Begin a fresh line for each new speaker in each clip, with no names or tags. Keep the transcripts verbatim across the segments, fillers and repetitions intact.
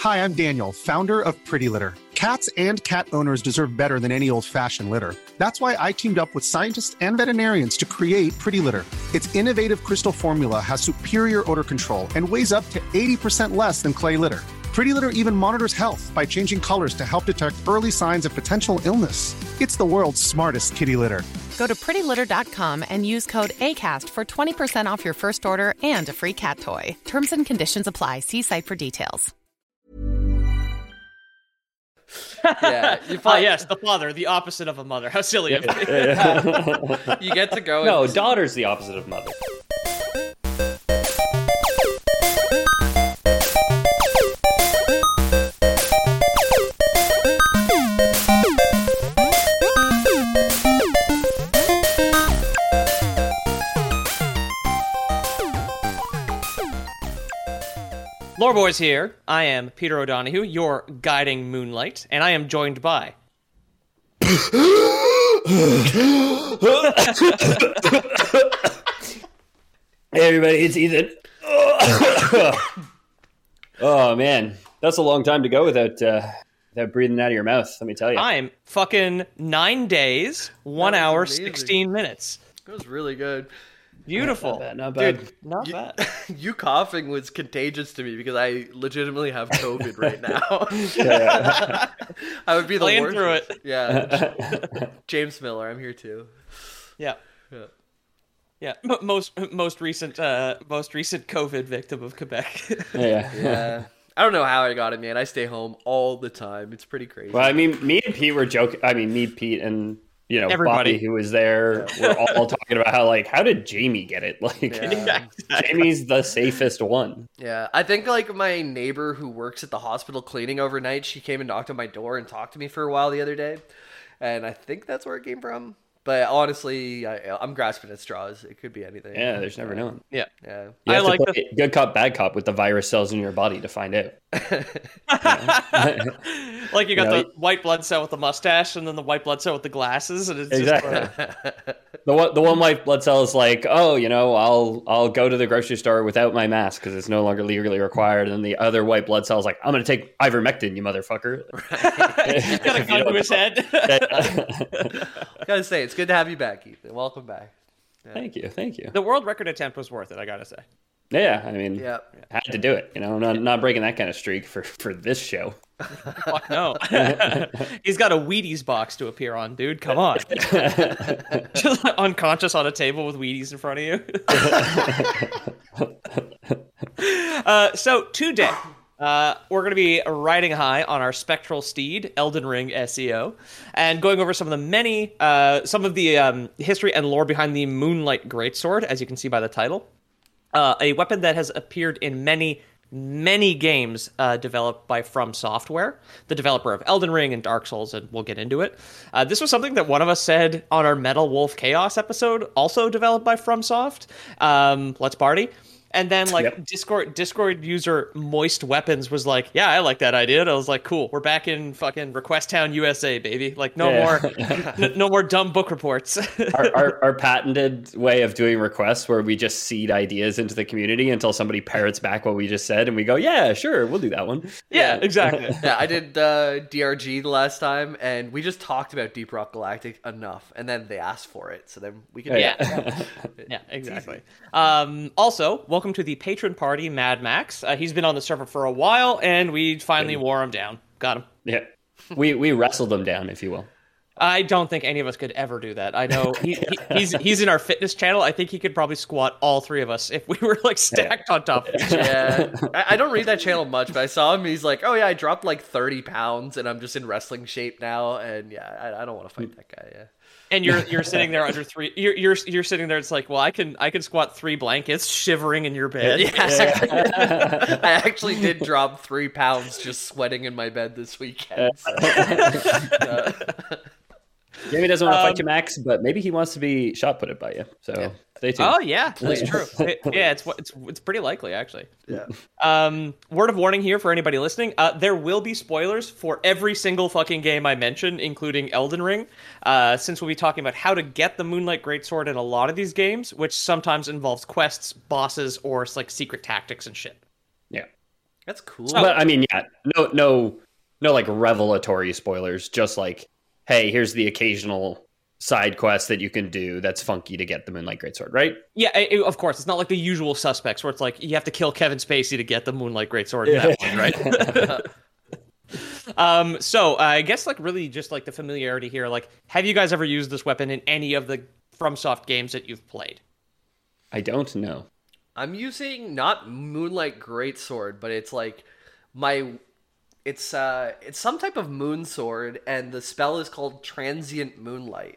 Hi, I'm Daniel, founder of Pretty Litter. Cats and cat owners deserve better than any old-fashioned litter. That's why I teamed up with scientists and veterinarians to create Pretty Litter. Its innovative crystal formula has superior odor control and weighs up to eighty percent less than clay litter. Pretty Litter even monitors health by changing colors to help detect early signs of potential illness. It's the world's smartest kitty litter.
Go to pretty litter dot com and use code ACAST for twenty percent off your first order and a free cat toy. Terms and conditions apply. See site for details.
Yeah, you
Ah,
find,
yes, the father, the opposite of a mother. How silly of me.
you get to go.
No,
and,
daughter's the opposite of mother.
Lore Boys here. I am Peter O'Donohue, your guiding moonlight, and I am joined by...
Hey everybody, it's Ethan. Oh man, that's a long time to go without uh, without breathing out of your mouth. Let me tell you.
I'm fucking nine days, one
That was
hour,
amazing.
sixteen minutes.
It was really good.
Beautiful.
Not bad, not bad.
Dude,
Not
you,
bad.
you coughing was contagious to me because I legitimately have COVID right now.
Yeah.
I would be the
Playing
worst.
through it.
Yeah. James Miller, I'm here too.
Yeah.
Yeah.
Yeah. M- most most recent uh, most recent COVID victim of Quebec.
yeah.
Yeah. I don't know how I got it, man. I stay home all the time. It's pretty crazy.
Well, I mean, me and Pete were joking. I mean, me, Pete, and you know,
Everybody.
Bobby, who was there, we're all talking about how, like, how did Jamie get it? Like,
Yeah.
Jamie's the safest one.
Yeah, I think like my neighbor who works at the hospital cleaning overnight, she came and knocked on my door and talked to me for a while the other day, and I think that's where it came from. But honestly, I, I'm grasping at straws. It could be anything.
Yeah, there's never known.
Yeah.
Yeah.
You
I
have to
like
play good cop, bad cop with the virus cells in your body to find out.
Like you got
You know,
the white blood cell with the mustache, and then the white blood cell with the glasses, and it's
Exactly.
just uh,
The one, the one white blood cell is like, oh, you know, I'll I'll go to the grocery store without my mask because it's no longer legally required. And the other white blood cell is like, I'm going to take ivermectin, you motherfucker.
he's got a
If you
gun to
don't
his
know.
head.
I gotta say, it's good to have you back, Ethan. Welcome back.
Thank you, thank you.
The world record attempt was worth it, I gotta say.
Yeah, I mean,
Yeah.
had to do it. You know, not not breaking that kind of streak for for this show.
Fuck no. He's got a Wheaties box to appear on, dude. Come on. Just unconscious on a table with Wheaties in front of you. uh, so today, uh, we're going to be riding high on our spectral steed, Elden Ring S E O, and going over some of the many, uh, some of the um, history and lore behind the Moonlight Greatsword, as you can see by the title. Uh, a weapon that has appeared in many, many games uh, developed by From Software, the developer of Elden Ring and Dark Souls, and we'll get into it. Uh, this was something that one of us said on our Metal Wolf Chaos episode, also developed by FromSoft. Um, let's party. And then, like,
Yep.
Discord Discord user Moist Weapons was like, yeah, I like that idea. And I was like, cool, we're back in fucking Request Town, U S A, baby. Like, no
Yeah.
more n- no more dumb book reports.
our, our, our patented way of doing requests where we just seed ideas into the community until somebody parrots back what we just said and we go, yeah, sure, we'll do that one.
Yeah, exactly.
Yeah, I did uh, D R G the last time, and we just talked about Deep Rock Galactic enough, and then they asked for it, so then we can.
Yeah. Yeah, exactly. Um, also, welcome to the patron party, Mad Max. Uh, he's been on the server for a while, and we finally wore him down. Got him.
Yeah. We we wrestled them down, if you will.
I don't think any of us could ever do that. I know he, he, he's he's in our fitness channel. I think he could probably squat all three of us if we were like stacked on top of each other.
Yeah, I, I don't read that channel much, but I saw him. He's like, "Oh yeah, I dropped like thirty pounds, and I'm just in wrestling shape now." And yeah, I, I don't want to fight that guy. Yeah.
And you're you're sitting there under three. You're you're you're sitting there. It's like, well, I can I can squat three blankets, shivering in your bed.
Yeah. I actually did drop three pounds just sweating in my bed this weekend. So. Uh,
Jamie doesn't want to
Um,
fight you, Max, but maybe he wants to be shot putted by you. So stay tuned.
Oh yeah, that's true. It- yeah, it's it's it's pretty likely actually.
yeah.
Um, word of warning here for anybody listening: uh, there will be spoilers for every single fucking game I mention, including Elden Ring. Uh, since we'll be talking about how to get the Moonlight Greatsword in a lot of these games, which sometimes involves quests, bosses, or like secret tactics and shit.
Yeah.
That's cool.
But I mean, yeah, no, no, no, like revelatory spoilers. Just like, hey, here's the occasional side quest that you can do that's funky to get the Moonlight Greatsword, right?
Yeah, it, of course. It's not like the usual suspects where it's like you have to kill Kevin Spacey to get the Moonlight Greatsword in that one, right? um, so uh, I guess like really just like the familiarity here. Like, have you guys ever used this weapon in any of the FromSoft games that you've played?
I don't know.
I'm using not Moonlight Greatsword, but it's like my it's uh it's some type of moon sword, and the spell is called Transient Moonlight.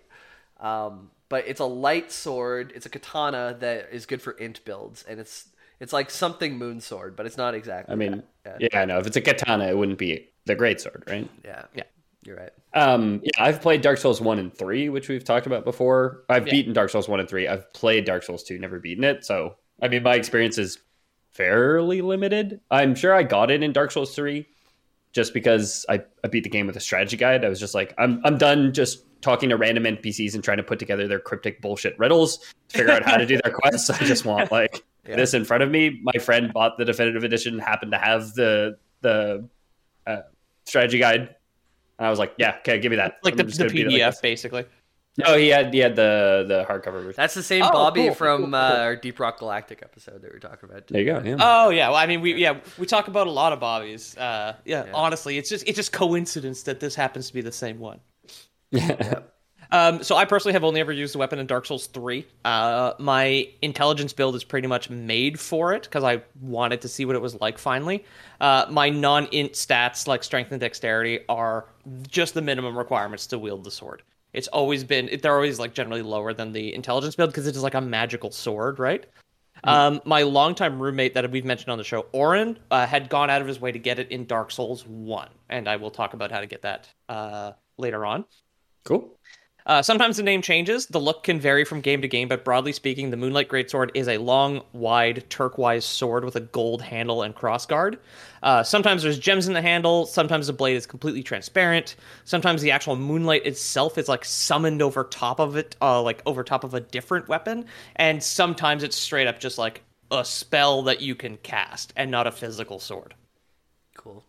Um, but it's a light sword. It's a katana that is good for int builds, and it's it's like something moon sword, but it's not exactly.
I mean,
that.
yeah, no. If it's a katana, it wouldn't be the greatsword, right?
Yeah,
yeah,
you're right.
Um, yeah, I've played Dark Souls one and three, which we've talked about before. I've
yeah.
beaten Dark Souls one and three. I've played Dark Souls two, never beaten it. So, I mean, my experience is fairly limited. I'm sure I got it in Dark Souls three, just because I, I beat the game with a strategy guide. I was just like, I'm I'm done just talking to random N P Cs and trying to put together their cryptic bullshit riddles to figure out how to do their quests. I just want like yeah. this in front of me. My friend bought the definitive edition, happened to have the the uh, strategy guide. And I was like, yeah, okay, give me that.
Like
I'm
the, the P D F, like basically.
No, he had he had the the hardcover version.
That's the same
oh,
Bobby
cool,
from
cool, cool.
Uh, our Deep Rock Galactic episode that we were talking about.
There you go. Yeah.
Oh yeah, well, I mean, we yeah we talk about a lot of Bobbies. Uh, yeah,
yeah,
honestly, it's just it's just coincidence that this happens to be the same one.
Yeah.
Um, so I personally have only ever used the weapon in Dark Souls three. Uh, my intelligence build is pretty much made for it because I wanted to see what it was like finally. Uh, my non-int stats like strength and dexterity are just the minimum requirements to wield the sword. It's always been, they're always like generally lower than the intelligence build because it is like a magical sword, right? Mm. Um, my longtime roommate that we've mentioned on the show, Oren, uh, had gone out of his way to get it in Dark Souls one. And I will talk about how to get that uh, later on.
Cool.
Uh, sometimes the name changes. The look can vary from game to game, but broadly speaking, the Moonlight Greatsword is a long, wide, turquoise sword with a gold handle and crossguard. Uh, sometimes there's gems in the handle. Sometimes the blade is completely transparent. Sometimes the actual moonlight itself is like summoned over top of it, uh, like over top of a different weapon. And sometimes it's straight up just like a spell that you can cast and not a physical sword.
Cool.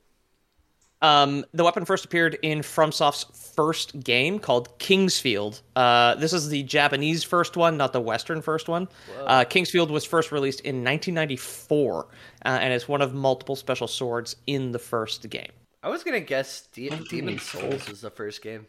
Um, the weapon first appeared in FromSoft's first game called Kingsfield. Uh, this is the Japanese first one, not the Western first one. Uh, Kingsfield was first released in nineteen ninety-four, uh, and it's one of multiple special swords in the first game.
I was gonna guess De- Demon Souls was the first game.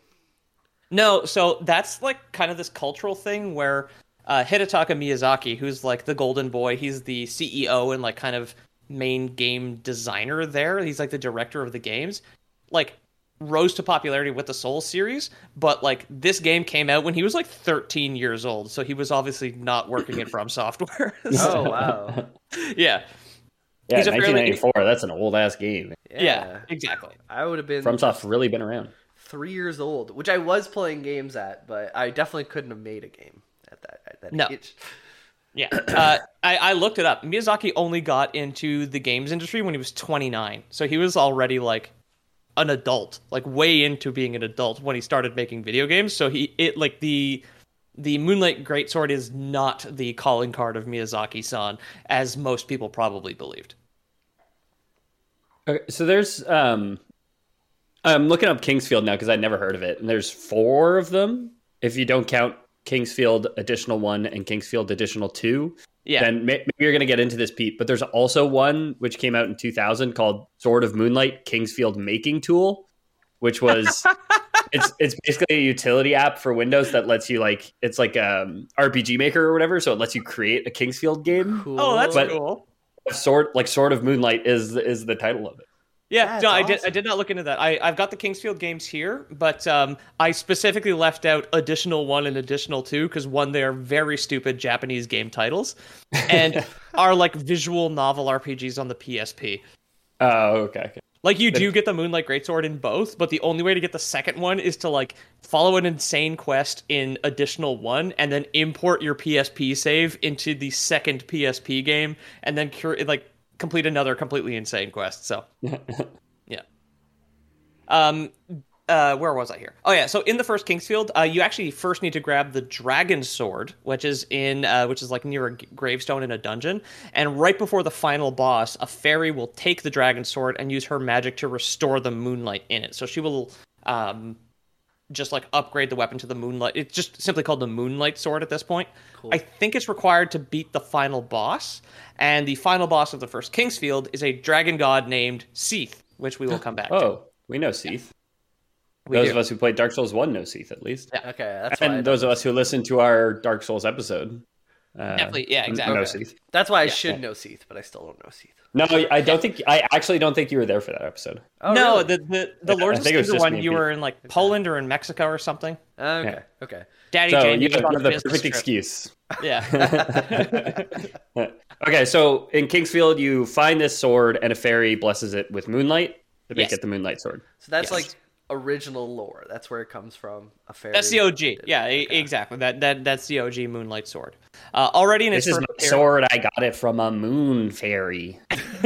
No, so that's like kind of this cultural thing where uh, Hidetaka Miyazaki, who's like the golden boy, he's the C E O and like kind of main game designer there. He's like the director of the games. Like rose to popularity with the Souls series, but like this game came out when he was like thirteen years old, so he was obviously not working at From Software. So,
oh wow.
Yeah.
Yeah,
He's a
nineteen ninety-four,
fairly...
that's an old ass game.
Yeah.
yeah, exactly.
I would have been
FromSoft really been around.
Three years old, which I was playing games at, but I definitely couldn't have made a game at that at that
No.
age.
Yeah, uh, I, I looked it up. Miyazaki only got into the games industry when he was twenty-nine, so he was already like an adult, like way into being an adult when he started making video games. So he it like the the Moonlight Greatsword is not the calling card of Miyazaki-san, as most people probably believed.
Okay, so there's um, I'm looking up Kingsfield now because I'd never heard of it, and there's four of them if you don't count Kingsfield Additional one and Kingsfield Additional two.
Yeah.
Then maybe you're going to get into this, Pete. But there's also one which came out in two thousand called Sword of Moonlight Kingsfield Making Tool, which was it's it's basically a utility app for Windows that lets you like it's like um R P G Maker or whatever, so it lets you create a Kingsfield game.
Cool.
Oh, that's
But
cool.
Sword like Sword of Moonlight is is the title of it.
Yeah,
That's
no, I did.
awesome.
I did not look into that. I, I've got the Kingsfield games here, but um, I specifically left out Additional One and Additional Two because one, they are very stupid Japanese game titles, and are like visual novel R P Gs on the P S P.
Oh, okay. okay.
Like you do get the Moonlight Greatsword in both, but the only way to get the second one is to like follow an insane quest in Additional One, and then import your P S P save into the second P S P game, and then cur- like. complete another completely insane quest. So, yeah. Um, uh, where was I here? Oh yeah, so in the first Kingsfield, uh, you actually first need to grab the Dragon Sword, which is in, uh, which is like near a gravestone in a dungeon, and right before the final boss, a fairy will take the Dragon Sword and use her magic to restore the moonlight in it. So she will, um, just like upgrade the weapon to the moonlight. It's just simply called the Moonlight Sword at this point. Cool. I think it's required to beat the final boss, and the final boss of the first Kingsfield is a dragon god named Seath, which we will come back
oh,
to.
Oh, we know Seath.
We
those
do.
of us who played Dark Souls one know Seath, at least.
Yeah, okay, that's
and
why
those of us who listened to our Dark Souls episode. Uh,
Definitely, yeah, exactly.
Know
okay.
Seath.
That's why I
yeah.
should know Seath, but I still don't know Seath.
No, I don't think. I actually don't think you were there for that episode.
Oh,
no,
really?
the the, the
Yeah,
Lords
I
of
think it was
Cinder
just
one,
me
you
and
were in like Poland or in Mexico or something.
Okay,
Yeah.
okay.
Daddy
So
Jane
you
was
have,
on
you
a
have the
business
perfect
trip.
excuse.
Yeah.
Okay, so in Kingsfield, you find this sword, and a fairy blesses it with moonlight to make
Yes.
it the Moonlight Sword.
So that's
Yes.
like original lore. That's where it comes from. A fairy.
That's the O G. Yeah, e-
Okay.
exactly. That that that's the O G Moonlight Sword. Uh, already in its
This is
first
my
appearance-
sword. I got it from a moon fairy.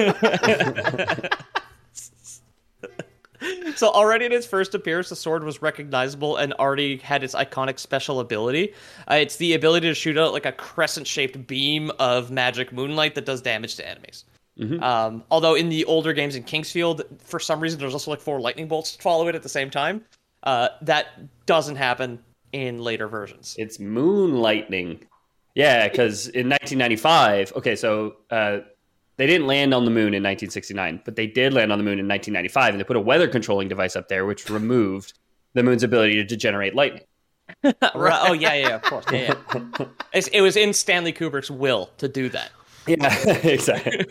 So already in its first appearance, the sword was recognizable and already had its iconic special ability. Uh, it's the ability to shoot out like a crescent-shaped beam of magic moonlight that does damage to enemies.
Mm-hmm.
Um, although in the older games in Kingsfield, for some reason, there's also like four lightning bolts to follow it at the same time. Uh, that doesn't happen in later versions.
It's moon lightning. Yeah, because in nineteen ninety-five, okay, so uh, they didn't land on the moon in nineteen sixty-nine, but they did land on the moon in nineteen ninety-five, and they put a weather controlling device up there, which removed the moon's ability to generate lightning.
Right. Oh yeah, yeah, of course. Yeah, yeah. It's, it was in Stanley Kubrick's will to do that.
Yeah, exactly.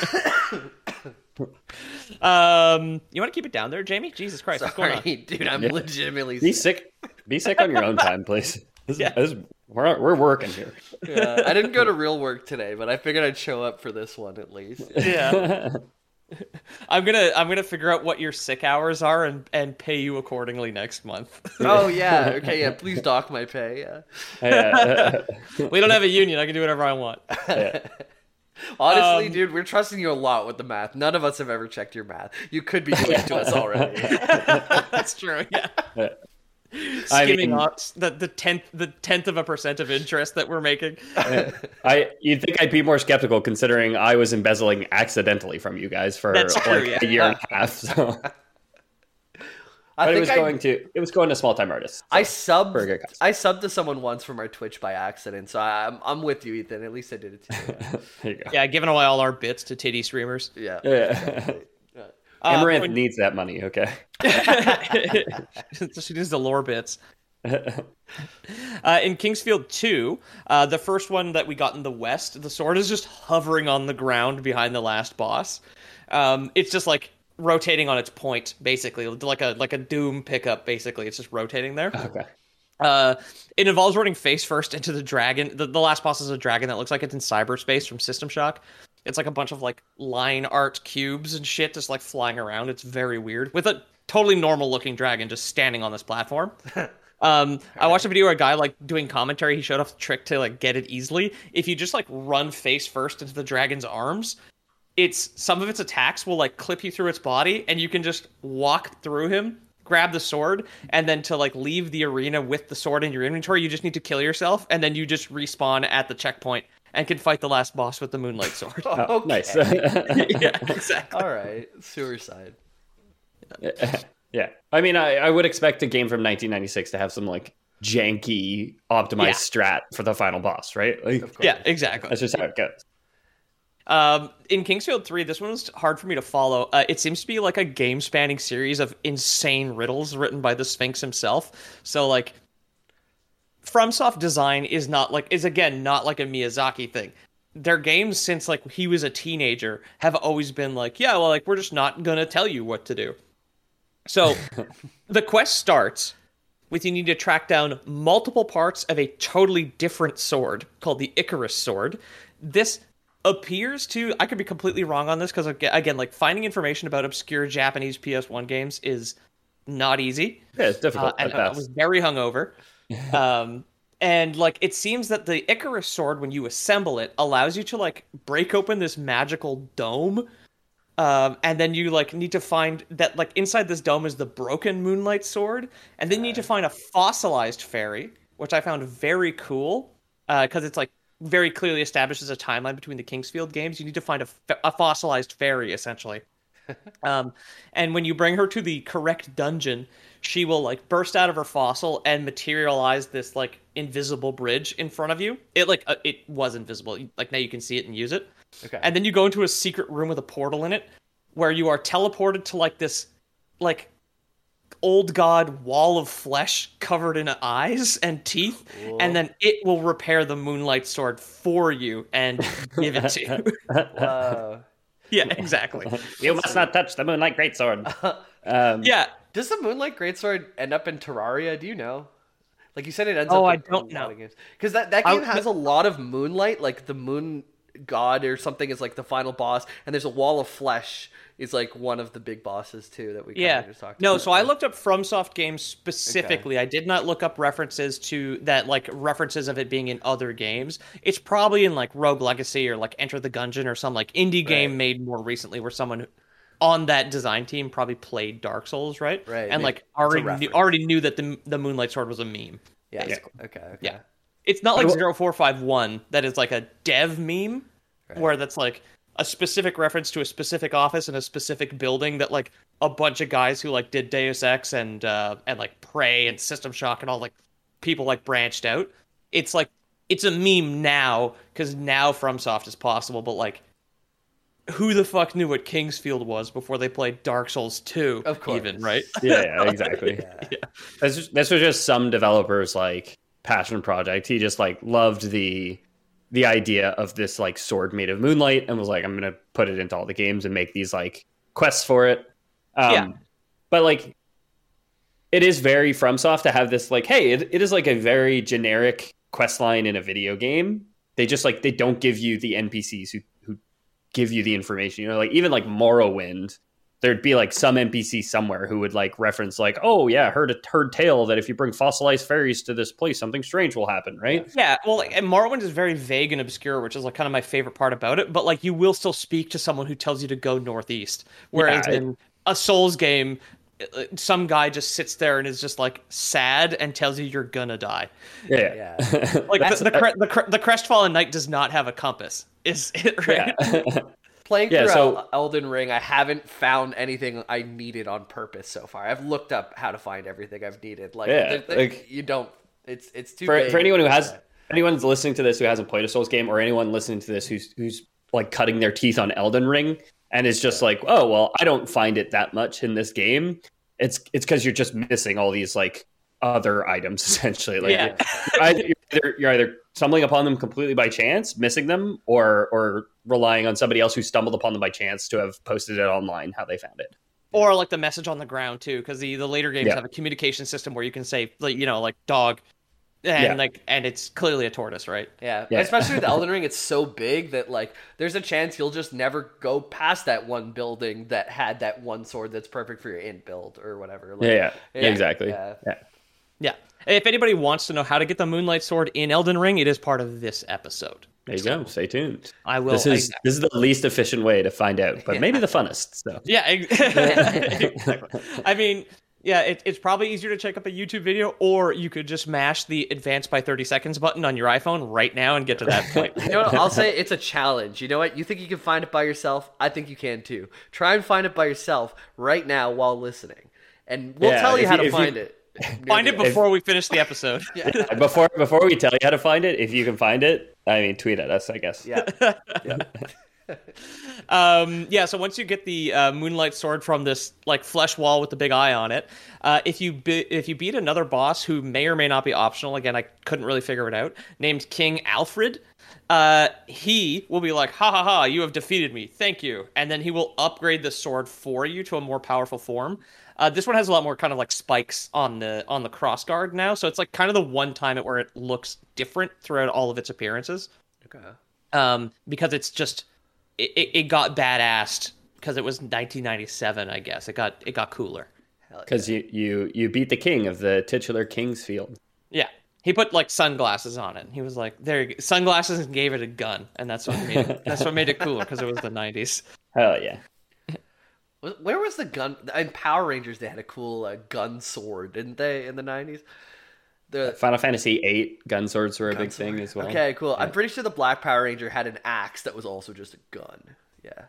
Um, you want to keep it down there, Jamie? Jesus Christ, what's going on?
Sorry, dude. I'm
Yeah.
legitimately
Be
sick.
sick. Be sick on your own time, please. This,
Yeah.
this, we're, we're working here.
Yeah, I didn't go to real work today, but I figured I'd show up for this one at least.
Yeah. I'm gonna I'm gonna figure out what your sick hours are and, and pay you accordingly next month.
Oh yeah, okay, yeah. Please dock my pay. Yeah.
Yeah.
We don't have a union. I can do whatever I want.
Honestly,
Um,
dude, we're trusting you a lot with the math. None of us have ever checked your math. You could be doing it to us already.
That's true. Yeah.
I
Skimming
mean-
off the the tenth the tenth of a percent of interest that we're making.
I you'd think I'd be more skeptical considering I was embezzling accidentally from you guys for
That's
like
true, yeah.
a year and a half. So.
I
But it
think
was
I,
going to it was going to small time artists. So.
I subbed
For a good cause.
I subbed to someone once from our Twitch by accident, so I'm I'm with you, Ethan. At least I did it to you.
There you go.
Yeah, giving away all our bits to titty streamers.
Yeah.
Yeah.
Uh,
Amaranth
when-
needs that money. Okay.
She does the lore bits. Uh, in Kingsfield two, uh, the first one that we got in the west, the sword is just hovering on the ground behind the last boss. Um, it's just like rotating on its point, basically, like a like a Doom pickup. Basically, it's just rotating there.
Okay.
Uh, it involves running face first into the dragon. The, the last boss is a dragon that looks like it's in cyberspace from System Shock. It's like a bunch of like line art cubes and shit just like flying around. It's very weird with a totally normal looking dragon just standing on this platform. Um, I watched a video where a guy like doing commentary. He showed off the trick to like get it easily. If you just like run face first into the dragon's arms, it's some of its attacks will like clip you through its body, and you can just walk through him, grab the sword, and then to like leave the arena with the sword in your inventory, you just need to kill yourself, and then you just respawn at the checkpoint and can fight the last boss with the Moonlight Sword.
Oh,
Okay.
nice.
Yeah, exactly.
All right. Suicide.
Yeah. I mean, I, I would expect a game from nineteen ninety-six to have some like janky optimized strat for the final boss, right? Like,
Yeah, exactly.
that's just how it goes.
Um, in Kingsfield three, this one was hard for me to follow. Uh, it seems to be like a game-spanning series of insane riddles written by the Sphinx himself. So, like, FromSoft design is not like is again not like a Miyazaki thing. Their games since like he was a teenager have always been like, yeah, well, like we're just not gonna tell you what to do. So, the quest starts with you need to track down multiple parts of a totally different sword called the Icarus Sword. This appears to, I could be completely wrong on this because again, like finding information about obscure Japanese P S one games is not easy.
Yeah, it's
Uh,
difficult.
and
at
I
best.
was very hungover. Um, and like it seems that the Icarus Sword, when you assemble it, allows you to like break open this magical dome Um, and then you like need to find that like inside this dome is the broken Moonlight Sword, and then you need to find a fossilized fairy, which I found very cool because uh, it's like very clearly establishes a timeline between the Kingsfield games. You need to find a, a fossilized fairy essentially, um, and when you bring her to the correct dungeon, she will like burst out of her fossil and materialize this like invisible bridge in front of you. It like uh, it was invisible, like now you can see it and use it.
Okay.
And then you go into a secret room with a portal in it where you are teleported to like this like old god wall of flesh covered in eyes and teeth. Cool. And then it will repair the Moonlight Sword for you and give it to you.
Whoa.
Yeah, exactly.
You must not touch the Moonlight Greatsword. Um,
yeah.
Does the Moonlight Greatsword end up in Terraria? Do you know? Like you said, it ends
oh,
up.
I don't know.
Because that, that game
I,
has a lot of moonlight, like the moon god or something is like the final boss, and there's a wall of flesh is like one of the big bosses too that we kind
yeah.
of just talked
no,
about.
So I looked up FromSoft games specifically. Okay. I did not look up references to that, like references of it being in other games. It's probably in like Rogue Legacy or like Enter the Gungeon or some like indie game right. made more recently where someone on that design team probably played Dark Souls, right?
Right.
And like already knew, already knew that the the Moonlight Sword was a meme.
Yeah. yeah. Okay. Okay.
Yeah. It's not like zero four five one that is like a dev meme right. where that's like a specific reference to a specific office in a specific building that like a bunch of guys who like did Deus Ex and uh, and like Prey and System Shock and all like people like branched out. It's like it's a meme now because now FromSoft is possible, but like who the fuck knew what Kingsfield was before they played Dark Souls two?
Of course,
even right?
Yeah, yeah exactly.
yeah. yeah.
This, just, this was just some developers like passion project. He just like loved the the idea of this like sword made of moonlight and was like, I'm gonna put it into all the games and make these like quests for it. Um, yeah. But like, it is very FromSoft to have this like, hey, it, it is like a very generic quest line in a video game. They just like they don't give you the N P Cs who who give you the information. You know, like even like Morrowind. There'd be like some N P C somewhere who would like reference like, oh yeah, heard a heard tale that if you bring fossilized fairies to this place, something strange will happen, right?
Yeah, well, like, and Morrowind is very vague and obscure, which is like kind of my favorite part about it. But like, you will still speak to someone who tells you to go northeast, whereas yeah, it, in a Souls game, some guy just sits there and is just like sad and tells you you're gonna die.
Yeah,
yeah.
Like the the, cre- the, cre- the Crestfallen Knight does not have a compass. Is it right?
Yeah. Playing
yeah,
through
so,
Elden Ring, I haven't found anything I needed on purpose so far. I've looked up how to find everything I've needed. Like,
yeah,
they're, they're,
like
you don't. It's it's too
for
big.
for anyone who has anyone's listening to this who hasn't played a Souls game, or anyone listening to this who's who's like cutting their teeth on Elden Ring and is just yeah. like, oh well, I don't find it that much in this game. It's it's because you're just missing all these like other items essentially. Like
yeah.
you're, either, you're, either, you're either stumbling upon them completely by chance, missing them, or or relying on somebody else who stumbled upon them by chance to have posted it online how they found it.
Or like the message on the ground too, because the, the later games yeah. have a communication system where you can say like you know like dog, and yeah. like and it's clearly a tortoise, right?
Yeah,
yeah.
Especially with Elden Ring, it's so big that like there's a chance you'll just never go past that one building that had that one sword that's perfect for your int build or whatever. Like,
yeah, yeah,
yeah,
exactly.
Yeah.
yeah.
Yeah. If anybody wants to know how to get the Moonlight Sword in Elden Ring, it is part of this episode.
There you so, go. Stay tuned.
I will.
This is I, this is the least efficient way to find out, but yeah. maybe the funnest. So
yeah, exactly. I mean, yeah, it, it's probably easier to check up a YouTube video, or you could just mash the advance by thirty seconds button on your iPhone right now and get to that point.
You know what? I'll say it's a challenge. You know what? You think you can find it by yourself? I think you can too. Try and find it by yourself right now while listening, and we'll
yeah,
tell you how
you,
to find
you,
it.
Find it before if, we finish the episode.
Yeah. before before we tell you how to find it, if you can find it, I mean, tweet at us, I guess.
Yeah. yeah.
um, yeah. So once you get the uh, Moonlight Sword from this like flesh wall with the big eye on it, uh, if you be- if you beat another boss who may or may not be optional, again, I couldn't really figure it out, named King Alfred, uh, he will be like, ha ha ha, you have defeated me, thank you, and then he will upgrade the sword for you to a more powerful form. Uh, this one has a lot more kind of like spikes on the on the crossguard now, so it's like kind of the one time it where it looks different throughout all of its appearances.
Okay.
Um, because it's just it, it got badassed because it was nineteen ninety-seven, I guess. It got it got cooler.
Because yeah. you, you you beat the king of the titular Kingsfield.
Yeah, he put like sunglasses on it. He was like, "There, you go. Sunglasses," and gave it a gun, and that's what made it, that's what made it cooler because it was the nineties.
Hell yeah.
Where was the gun? In Power Rangers, they had a cool uh, gun sword, didn't they, in the nineties? The
Final Fantasy eight gun swords were a
gun
big
sword.
thing as well.
Okay, cool.
Yeah.
I'm pretty sure the Black Power Ranger had an axe that was also just a gun. Yeah.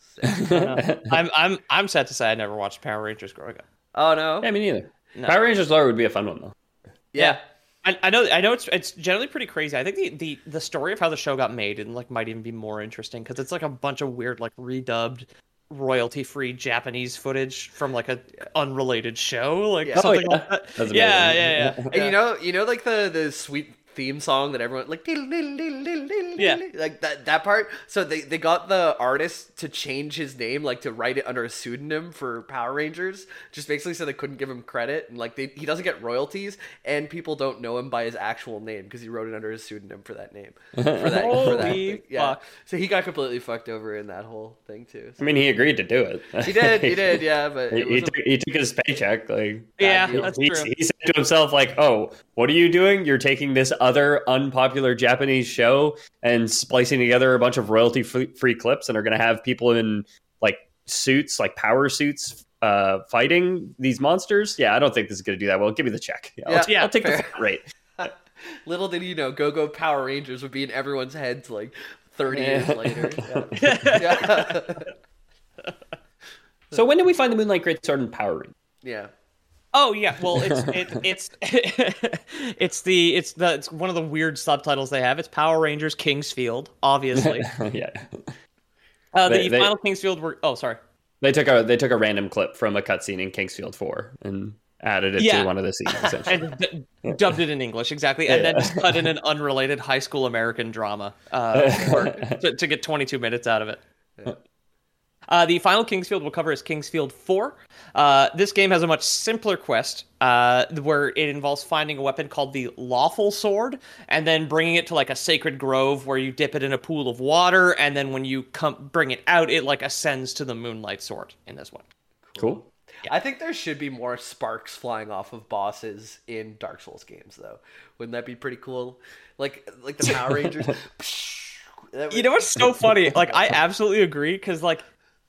I'm I'm I'm sad to say I never watched Power Rangers growing up.
Oh no.
Yeah, me neither.
No.
Power Rangers lore would be a fun one though.
Yeah.
I, I know I know it's it's generally pretty crazy. I think the, the, the story of how the show got made and like might even be more interesting because it's like a bunch of weird like redubbed royalty free Japanese footage from like a unrelated show like
Yeah.
something
Oh, yeah.
like that.
That's
Yeah,
amazing.
yeah, yeah,
And you know, you know, like the the sweet theme song that everyone like,
Yeah.
like that that part. So they they got the artist to change his name, like to write it under a pseudonym for Power Rangers, just basically so they couldn't give him credit, and like they, he doesn't get royalties, and people don't know him by his actual name because he wrote it under his pseudonym for that name. For that, for that
Holy
thing. Yeah.
fuck.
So he got completely fucked over in that whole thing too.
I mean, he agreed to do it.
He did, he did, yeah, but
he,
it
he,
was a-
took, he took his paycheck. Like,
Yeah,
deal.
that's
he,
true.
he said to himself, like, "Oh, what are you doing? You're taking this other unpopular Japanese show and splicing together a bunch of royalty-free clips, and are going to have people in like suits, like power suits, uh, fighting these monsters. Yeah, I don't think this is going to do that well. Give me the check. Yeah, I'll,
Yeah,
t-
yeah,
I'll take
fair.
the flat rate."
Little did you know, Go Go Power Rangers would be in everyone's heads like thirty years
Yeah.
later. Yeah. yeah.
So when did we find the Moonlight Greatsword in Power Rangers?
yeah.
Oh yeah, well it's it, it's it's the it's the it's one of the weird subtitles they have. It's Power Rangers Kingsfield, obviously.
Yeah,
Uh, the
They- they-
final Kingsfield were oh sorry.
they took a they took a random clip from a cutscene in Kingsfield four and added it
Yeah.
to one of the scenes. Essentially.
And d- dubbed it in English exactly, and
Yeah.
then just cut in an unrelated high school American drama uh, for, to, to get twenty-two minutes out of it. Uh, the final Kingsfield we'll cover is Kingsfield four. Uh, this game has a much simpler quest uh, where it involves finding a weapon called the Lawful Sword and then bringing it to like a sacred grove where you dip it in a pool of water, and then when you come bring it out, it like ascends to the Moonlight Sword in this one.
Cool.
I think there should be more sparks flying off of bosses in Dark Souls games, though. Wouldn't that be pretty cool? Like, like the Power Rangers. That would-
You know what's so funny? Like, I absolutely agree, because, like,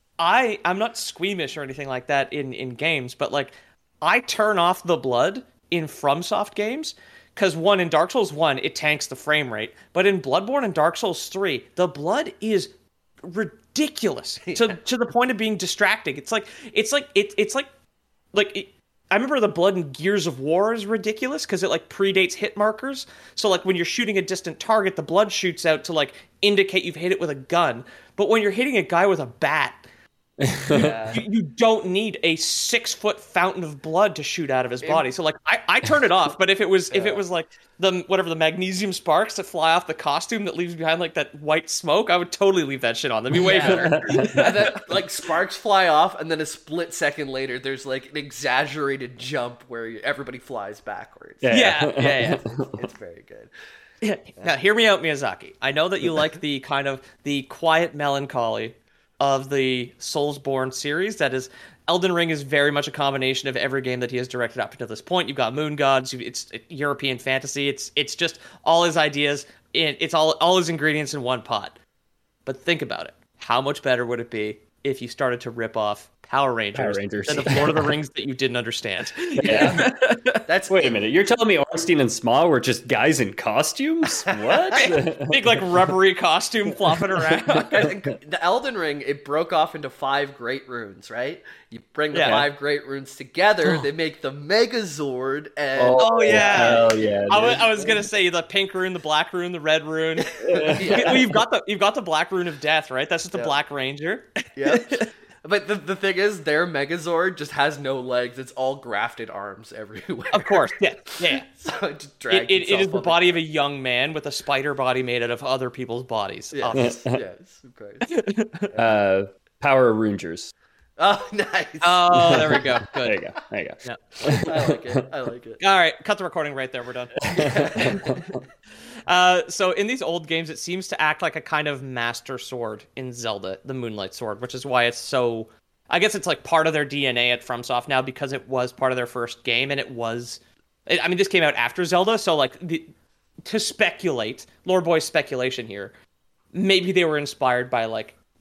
I, I'm not squeamish or anything like that in, in games, but, like, I turn off the blood in FromSoft games, because, one, in Dark Souls one, it tanks the frame rate, but in Bloodborne and Dark Souls three, the blood is ridiculous to, to the point of being distracting. It's like, it's like, it, it's like, like, it, I remember the blood in Gears of War is ridiculous because it like predates hit markers. So like when you're shooting a distant target, the blood shoots out to like indicate you've hit it with a gun. But when you're hitting a guy with a bat,
Yeah.
you, you don't need a six foot fountain of blood to shoot out of his body. So like I, I turn it off. But if it was if it was like the whatever the magnesium sparks that fly off the costume that leaves behind like that white smoke, I would totally leave that shit on. That'd be way
Yeah.
better.
And then, like, sparks fly off, and then a split second later, there's, like, an exaggerated jump where everybody flies backwards.
Yeah.
Yeah, yeah, yeah.
It's very good.
Now, hear me out, Miyazaki. I know that you like the kind of the quiet melancholy of the Soulsborne series. That is, Elden Ring is very much a combination of every game that he has directed up until this point. You've got Moon Gods. It's European fantasy. It's it's just all his ideas. It's all all his ingredients in one pot. But think about it. How much better would it be if you started to rip off Power Rangers,
Power Rangers.
instead of Lord of the Rings that you didn't understand?
Yeah.
That's
Wait a minute. You're telling me Ornstein and Smaug were just guys in costumes? What?
Big like rubbery costume flopping around.
I think the Elden Ring, it broke off into five great runes, right? You bring the
Yeah.
five great runes together, they make the Megazord, and
Oh, yeah.
Hell yeah.
I was,
dude.
I was gonna say the pink rune, the black rune, the red rune.
Yeah.
Well, you've got the you've got the black rune of death, right? That's just the
Yeah.
Black Ranger.
yeah. But the, the thing is, their Megazord just has no legs. It's all grafted arms everywhere.
Of course, yeah, yeah.
So it just
It,
drags
it, it
itself
is the
on
body of a young man with a spider body made out of other people's bodies.
Yes,
obviously.
yes, of course.
uh, Power Rangers.
Oh, nice.
Oh, there we go.
There you
Good.
go. There you go.
Yeah.
I like it. I like it.
All right, cut the recording right there. We're done. uh, so in these old games, it seems to act like a kind of master sword in Zelda, the Moonlight Sword, which is why it's so. I guess it's like part of their D N A at FromSoft now because it was part of their first game, and it was. I mean, this came out after Zelda, so like the, to speculate, Lord Boy's speculation here, maybe they were inspired by like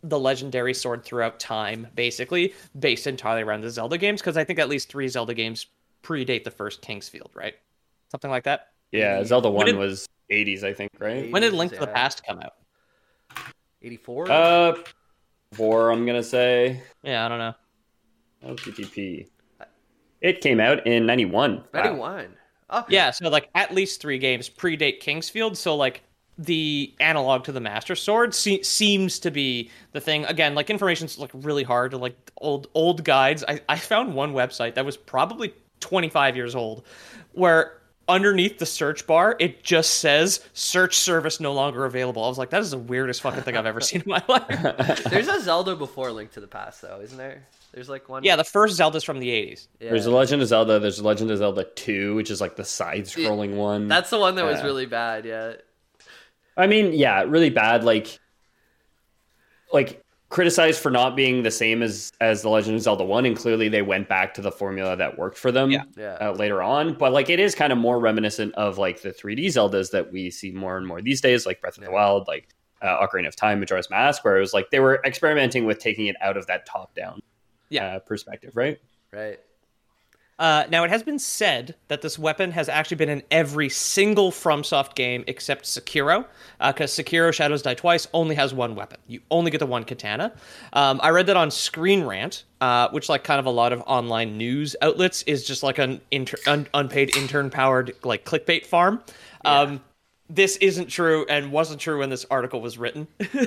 the legendary sword throughout time, basically based entirely around the Zelda games, because I think at least three Zelda games predate the first Kingsfield, right? Something like that.
Yeah, Zelda one
did-
was eighties, I think, right?
When did Link to the
Yeah.
Past come out?
eighty-four?
Uh, four, I'm gonna say.
Yeah, I don't know.
L T T P. It came out in ninety-one. Wow.
ninety-one. Oh,
Yeah, so like at least three games predate Kingsfield, so like the analog to the Master Sword se- seems to be the thing. Again, like information's like really hard to like old old guides. I, I found one website that was probably twenty-five years old where underneath the search bar it just says search service no longer available. I was like, that is the weirdest fucking thing I've ever seen in my life.
There's a Zelda before Link to the Past, though, isn't there? There's like one.
Yeah, the first Zelda's from the eighties.
Yeah.
There's a Legend of Zelda. There's a Legend of Zelda two, which is like the side-scrolling one.
That's the one that was
Yeah.
really bad. Yeah.
I mean, yeah, really bad. Like, like criticized for not being the same as as the Legend of Zelda one, and clearly they went back to the formula that worked for them.
Yeah.
Yeah.
Uh, later on, but like it is kind of more reminiscent of like the three D Zeldas that we see more and more these days, like Breath of the Wild, like uh, Ocarina of Time, Majora's Mask, where it was like they were experimenting with taking it out of that top-down
Yeah.
uh, perspective, right?
Right.
Uh, now, it has been said that this weapon has actually been in every single FromSoft game except Sekiro, because uh, Sekiro Shadows Die Twice only has one weapon. You only get the one katana. Um, I read that on Screen Rant, uh, which, like, kind of a lot of online news outlets, is just like an inter- un- unpaid intern-powered, like, clickbait farm. Um, this isn't true and wasn't true when this article was written.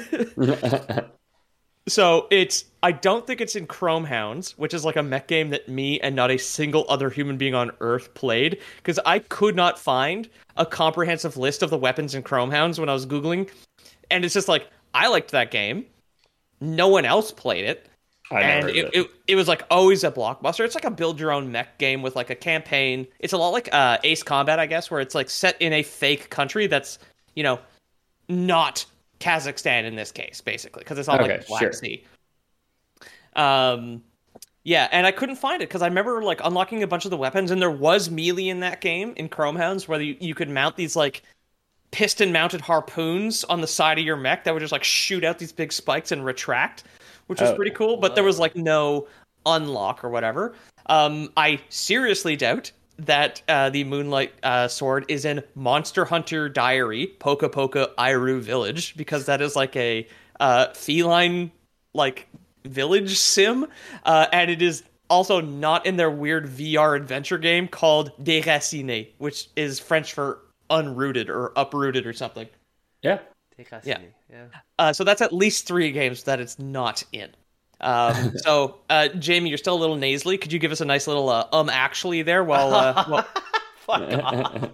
So it's, I don't think it's in Chrome Hounds, which is like a mech game that me and not a single other human being on Earth played, because I could not find a comprehensive list of the weapons in Chrome Hounds when I was Googling. And it's just like, I liked that game. No one else played it.
I never
And
heard
it,
of
it, it was like always a blockbuster. It's like a build your own mech game with like a campaign. It's a lot like uh, Ace Combat, I guess, where it's like set in a fake country that's, you know, not Kazakhstan in this case, basically, because it's all
Okay,
like Black
sure.
Sea. Um, yeah, and I couldn't find it because I remember like unlocking a bunch of the weapons, and there was melee in that game in Chrome Hounds, where you, you could mount these like piston-mounted harpoons on the side of your mech that would just like shoot out these big spikes and retract, which was
Oh.
pretty cool. But there was like no unlock or whatever. Um, I seriously doubt that uh, the Moonlight uh, Sword is in Monster Hunter Diary, Poka Poka Iru Village, because that is like a uh, feline like village sim, uh, and it is also not in their weird V R adventure game called Déraciné, which is French for unrooted or uprooted or something.
Yeah.
Yeah.
Yeah.
Uh, so that's at least three games that it's not in. Um, so, uh, Jamie, you're still a little nasally. Could you give us a nice little uh, um actually there while... Uh, while...
Fuck off.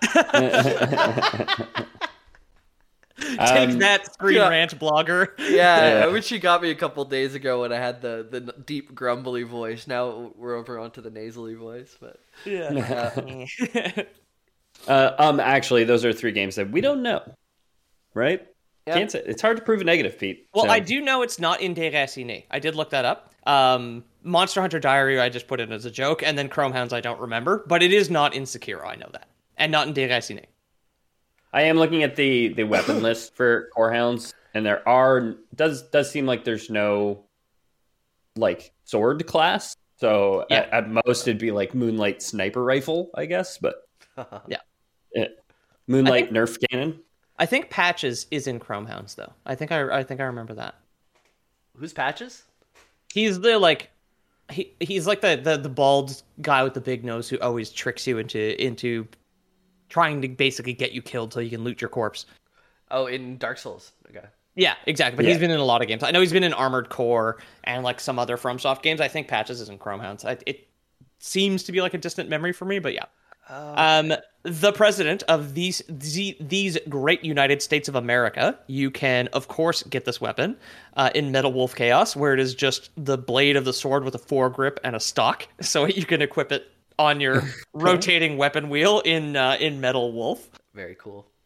Take
Um,
that, Screen
yeah.
Rant blogger.
Yeah,
Yeah.
I wish you got me a couple days ago when I had the, the deep grumbly voice. Now we're over onto the nasally voice, but
Yeah.
Uh, um, actually, those are three games that we don't know, right?
Yeah.
Can't say. It's hard to prove a negative, Pete.
Well,
So-
I do know it's not in Déraciné. I did look that up. Um, Monster Hunter Diary, I just put it as a joke, and then Chrome Hounds, I don't remember, but it is not in Sekiro, I know that. And not in Déraciné.
I am looking at the the weapon list for Core Hounds, and there are does does seem like there's no like sword class. So
Yeah.
at, at most it'd be like Moonlight Sniper Rifle, I guess. But
Yeah.
Eh, Moonlight
I think-
Nerf Cannon.
I think Patches is in Chrome Hounds, though. I think I, I think I remember that.
who's Patches?
He's the like he he's like the, the the bald guy with the big nose who always tricks you into into trying to basically get you killed so you can loot your corpse.
Oh, in Dark Souls. Okay.
Yeah, exactly. But
Yeah.
he's been in a lot of games. I know he's been in Armored Core and like some other FromSoft games. I think Patches is in Chrome Hounds. I, it seems to be like a distant memory for me, but yeah. Um, the president of these, these these great United States of America, you can of course get this weapon uh, in Metal Wolf Chaos, where it is just the blade of the sword with a foregrip and a stock, so you can equip it on your rotating weapon wheel in uh, in Metal Wolf.
Very cool.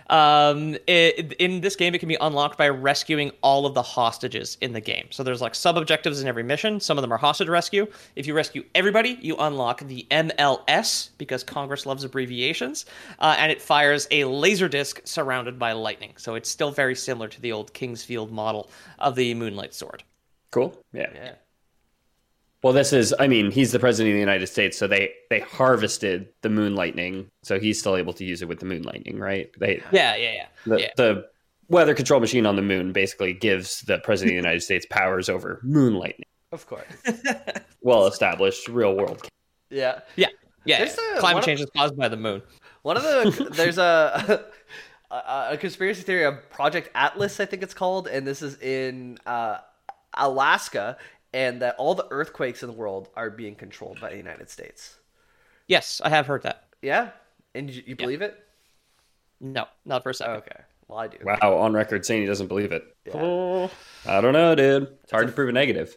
Um, it, in this game, it can be unlocked by rescuing all of the hostages in the game. So there's like sub-objectives in every mission. Some of them are hostage rescue. If you rescue everybody, you unlock the M L S, because Congress loves abbreviations, uh, and it fires a laser disc surrounded by lightning. So it's still very similar to the old Kingsfield model of the Moonlight Sword.
Cool. Yeah.
Yeah.
Well, this is, I mean, he's the president of the United States, so they, they harvested the moon lightning, so he's still able to use it with the moon lightning, right? They,
Yeah, yeah, yeah.
the,
yeah.
the weather control machine on the moon basically gives the president of the United States powers over moon lightning.
Of course.
Well established, real world.
Yeah.
Yeah, yeah.
There's
yeah.
a-
Climate
one of-
change is caused by the moon.
One of the there's a, a a conspiracy theory of Project Atlas, I think it's called, and this is in uh, Alaska, and that all the earthquakes in the world are being controlled by the United States.
Yes, I have heard that.
Yeah, and you, you believe it?
No, not for a second.
Okay, well I do.
Wow, on record saying he doesn't believe it.
Yeah.
Oh, I don't know, dude. It's hard to prove a negative.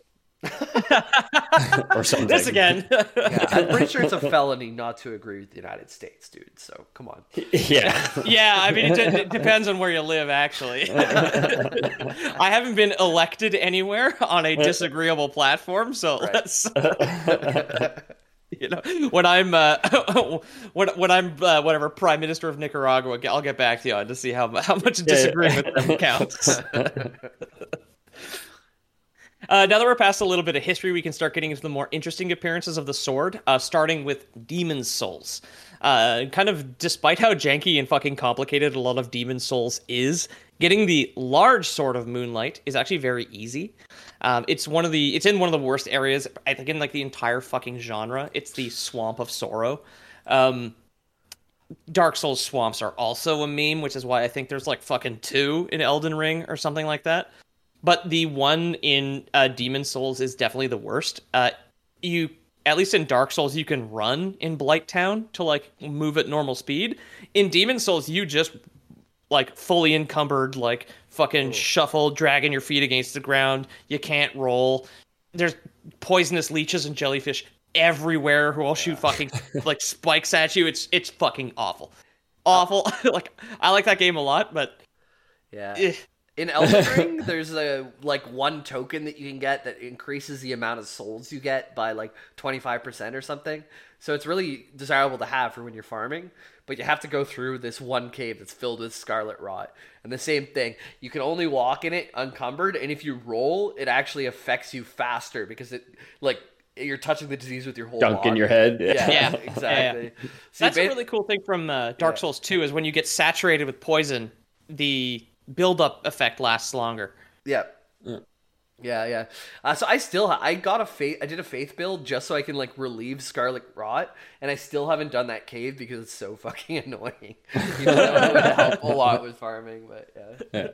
Or something.
This again.
Yeah, I'm pretty sure it's a felony not to agree with the United States, dude. So come on.
Yeah.
Yeah, I mean, it, d- it depends on where you live, actually. I haven't been elected anywhere on a disagreeable platform, so
Right.
let's. You know, when I'm uh, when when I'm uh, whatever prime minister of Nicaragua, I'll get back to you on to see how how much disagreeing with them counts. Uh, now that we're past a little bit of history, we can start getting into the more interesting appearances of the sword, uh, starting with Demon's Souls. Uh, kind of, despite how janky and fucking complicated a lot of Demon's Souls is, getting the large Sword of Moonlight is actually very easy. Um, it's one of the, it's in one of the worst areas, I think, in like the entire fucking genre. It's the Swamp of Sorrow. Um, Dark Souls swamps are also a meme, which is why I think there's like fucking two in Elden Ring or something like that. But the one in uh, Demon's Souls is definitely the worst. Uh, you, at least in Dark Souls, you can run in Blighttown to like move at normal speed. In Demon's Souls, you just like fully encumbered, like fucking Ooh. shuffle, dragging your feet against the ground. You can't roll. There's poisonous leeches and jellyfish everywhere who all shoot fucking like spikes at you. It's it's fucking awful, awful. Like I like that game a lot, but
yeah.
Eh.
In Elden Ring, there's a like one token that you can get that increases the amount of souls you get by like twenty-five percent or something. So it's really desirable to have for when you're farming, but you have to go through this one cave that's filled with scarlet rot. And the same thing, you can only walk in it unencumbered, and if you roll, it actually affects you faster because it like you're touching the disease with your whole
dunk
body.
in your head.
Yeah,
Yeah.
exactly.
Yeah, yeah.
So
That's
you
a
ba-
really cool thing from uh, Dark
Yeah.
Souls two is when you get saturated with poison, the build-up effect lasts longer.
Yeah. Yeah, yeah. Uh, so I still, ha- I got a faith, I did a faith build just so I can like relieve Scarlet Rot, and I still haven't done that cave because it's so fucking annoying. You know, that would help a lot with farming, but yeah.
Yeah.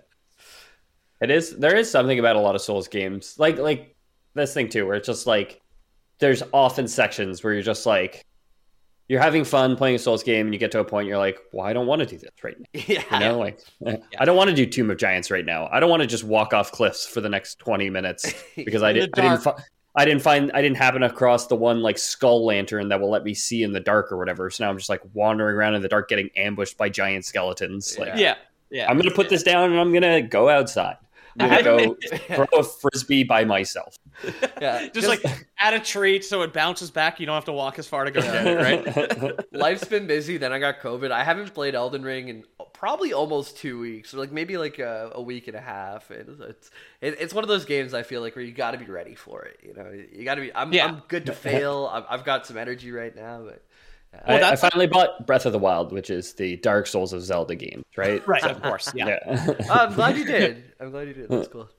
It is, there is something about a lot of Souls games, like, like this thing too, where it's just like, there's often sections where you're just like, you're having fun playing a Souls game, and you get to a point you're like, well, I don't want to do this right now.
Yeah.
You know, like I don't want to do Tomb of Giants right now. I don't want to just walk off cliffs for the next twenty minutes because I,
In the
did, I didn't.
dark.
Fi- I didn't find. I didn't happen across the one like skull lantern that will let me see in the dark or whatever. So now I'm just like wandering around in the dark, getting ambushed by giant skeletons. Like,
Yeah.
Yeah, yeah.
I'm gonna put this down and I'm gonna go outside. I'm gonna go throw a frisbee by myself.
Yeah.
just like add a tree so it bounces back. You don't have to walk as far to go get it, right?
Life's been busy. Then I got COVID. I haven't played Elden Ring in probably almost two weeks, or like maybe like a, a week and a half. And it's it, it's one of those games I feel like where you got to be ready for it. You know, you got to be. I'm
Yeah.
I'm good to fail. I've, I've got some energy right now, but.
I,
Well,
I
that's-
finally bought Breath of the Wild, which is the Dark Souls of Zelda games, right?
Right, of course. Yeah.
Yeah.
Oh, I'm glad you did. I'm glad you did. That's cool.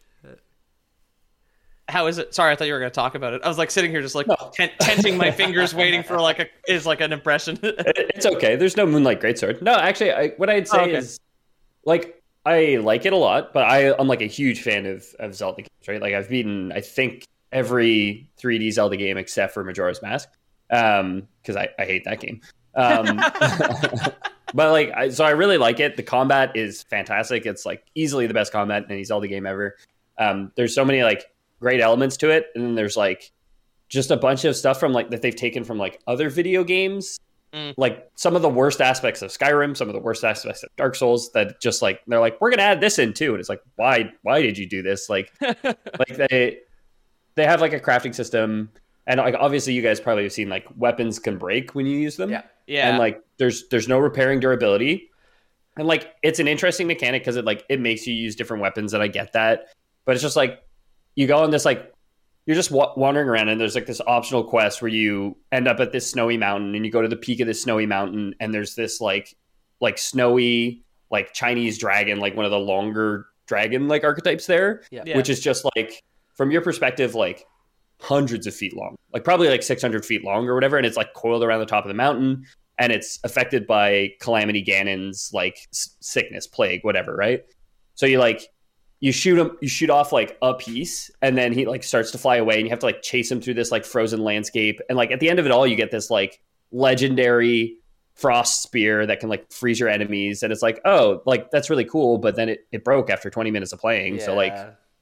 How is it? Sorry, I thought you were going to talk about it. I was like sitting here just like
No.
tent- tenting my fingers, waiting for like a is like an impression.
It- it's okay. There's no Moonlight Greatsword. No, actually, I, what I'd say
Oh, okay.
is, like, I like it a lot, but I, I'm like a huge fan of, of Zelda games, right? Like, I've beaten, I think, every three D Zelda game except for Majora's Mask, um, because I, I hate that game. Um, but like, I, so I really like it. The combat is fantastic. It's like easily the best combat in any Zelda game ever. Um, there's so many like great elements to it, and then there's like just a bunch of stuff from like that they've taken from like other video games mm. like some of the worst aspects of Skyrim, some of the worst aspects of Dark Souls that just like, they're like, we're going to add this in too. And it's like, why, why did you do this? Like, like they, they have like a crafting system. And like, obviously you guys probably have seen like weapons can break when you use them.
Yeah.
Yeah.
And like, there's, there's no repairing durability. And like, it's an interesting mechanic because it like, it makes you use different weapons, and I get that. But it's just like, you go on this like, you're just wa- wandering around, and there's like this optional quest where you end up at this snowy mountain, and you go to the peak of this snowy mountain, and there's this like like snowy like Chinese dragon, like one of the longer dragon like archetypes there,
Yeah.
Yeah.
which is just like, from your perspective, like hundreds of feet long, like probably like six hundred feet long or whatever, and it's like coiled around the top of the mountain, and it's affected by Calamity Ganon's like s- sickness, plague, whatever, right? So you like you shoot him, you shoot off like a piece, and then he like starts to fly away, and you have to like chase him through this like frozen landscape. And like at the end of it all, you get this like legendary frost spear that can like freeze your enemies. And it's like, oh, like that's really cool. But then it, it broke after twenty minutes of playing.
Yeah.
So like,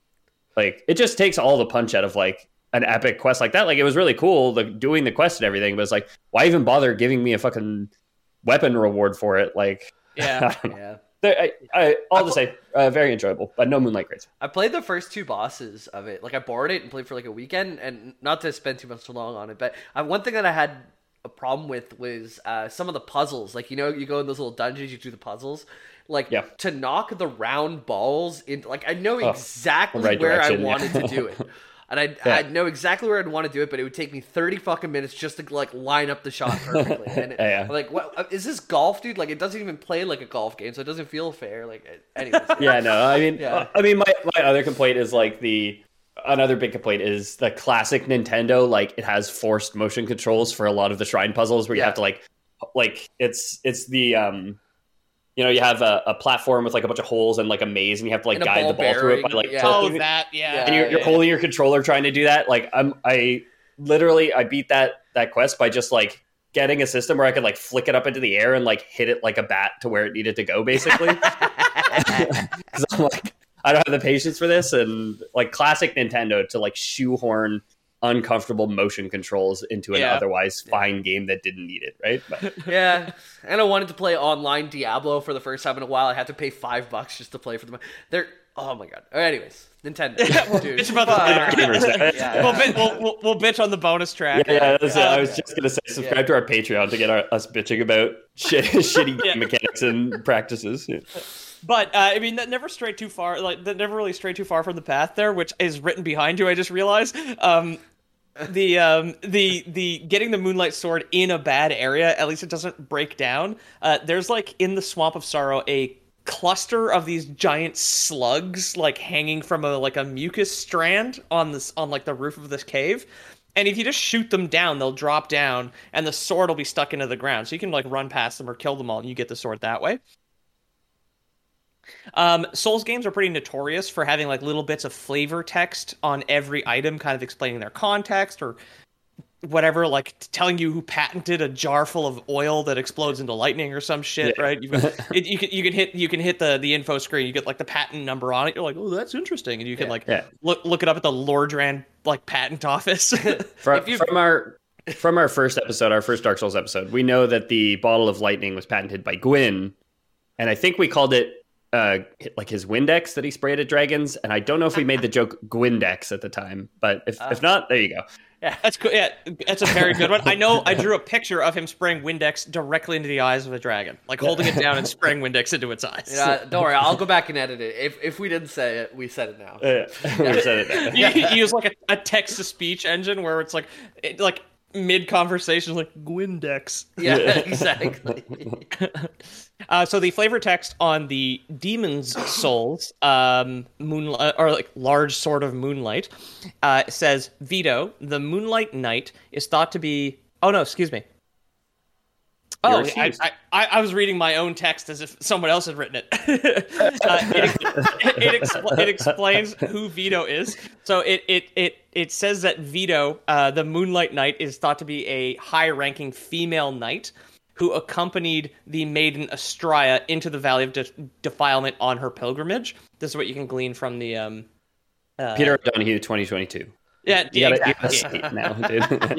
like it just takes all the punch out of like an epic quest like that. Like it was really cool, like doing the quest and everything, but it's like, why even bother giving me a fucking weapon reward for it? Like,
Yeah.
yeah.
I, I, I'll just say, uh, very enjoyable, but no Moonlight Grades.
I played the first two bosses of it. Like I borrowed it and played for like a weekend, and not to spend too much too long on it, but uh, one thing that I had a problem with was uh, some of the puzzles. Like, you know, you go in those little dungeons, you do the puzzles. Like,
Yeah.
to knock the round balls in, like, I know
Oh,
exactly
right
where
direction,
I
yeah.
wanted to do it. And I
Yeah.
I know exactly where I'd want to do it, but it would take me thirty fucking minutes just to like line up the shot perfectly. And it,
Yeah, yeah.
like, what is this golf, dude? Like, it doesn't even play like a golf game, so it doesn't feel fair. Like, anyways.
Yeah, no, I mean,
Yeah.
I mean, my, my other complaint is like the another big complaint is the classic Nintendo. Like, it has forced motion controls for a lot of the shrine puzzles where you
Yeah.
have to like, like it's it's the um, you know, you have a, a platform with like a bunch of holes and like a maze, and you have to like
And a
guide
ball
the ball through it by
bearing,
like
yeah.
tilting
Oh,
it.
that, yeah.
Yeah.
and you're, you're
yeah.
holding your controller trying to do that. Like I'm, I literally, I beat that that quest by just like getting a system where I could like flick it up into the air and like hit it like a bat to where it needed to go, basically. Because I'm like, I don't have the patience for this, and like classic Nintendo to like shoehorn uncomfortable motion controls into an
Yeah.
otherwise fine game that didn't need it, right? But,
Yeah, and I wanted to play online Diablo for the first time in a while. I had to pay five bucks just to play for them. They're oh my god. Anyways, Nintendo, dude.
Bitch about the
fuck.
gamers,
Yeah,
We'll,
yeah.
bit, we'll, we'll, we'll bitch on the bonus track.
yeah, yeah, that's it. I
Um,
was just gonna say, subscribe to our Patreon to get our, us bitching about shit, shitty
Yeah.
game mechanics and practices. Yeah.
But uh, I mean, that never strayed too far. Like that never really strayed too far from the path there, which is written behind you. I just realized. Um, the um the the getting the Moonlight Sword in a bad area, at least it doesn't break down. Uh, there's like in the Swamp of Sorrow a cluster of these giant slugs like hanging from a like a mucus strand on this on like the roof of this cave. And if you just shoot them down, they'll drop down, and the sword will be stuck into the ground. So you can like run past them or kill them all, and you get the sword that way. Um, Souls games are pretty notorious for having like little bits of flavor text on every item, kind of explaining their context or whatever, like telling you who patented a jar full of oil that explodes into lightning or some shit,
Yeah.
right? You can, it, you can you can hit you can hit the the info screen. You get like the patent number on it. You're like, oh, that's interesting, and you can
Yeah.
like
Yeah.
look look it up at the Lordran like patent office.
From,
If you-
from our from our first episode, our first Dark Souls episode, we know that the bottle of lightning was patented by Gwyn, and I think we called it uh, like his Windex that he sprayed at dragons. And I don't know if we made the joke Gwyndex at the time, but if if not, there you go.
That's cool. Yeah, that's a very good one. I know. I drew a picture of him spraying Windex directly into the eyes of a dragon, like holding it down and spraying Windex into its eyes.
Yeah, don't worry, I'll go back and edit it. If if we didn't say it, we said it now.
Uh, we said it now.
you, you use like a, a text to speech engine where it's like it, like mid conversation, like Gwyndex.
Yeah, exactly.
Uh, so the flavor text on the Demon's Souls, um, moonlight or like large sword of moonlight, uh, says Vito, the Moonlight Knight, is thought to be. Oh no, excuse me. Oh,
You're
I,
excused.
I, I I was reading my own text as if someone else had written it. uh, it, it, expl- it explains who Vito is. So it it it it says that Vito, uh, the Moonlight Knight, is thought to be a high-ranking female knight who accompanied the maiden Astraea into the Valley of De- Defilement on her pilgrimage. This is what you can glean from the um. Uh,
Peter O'Donohue, twenty twenty-two.
Yeah,
You gotta, you
exactly.
gotta say it now, dude.
Yeah.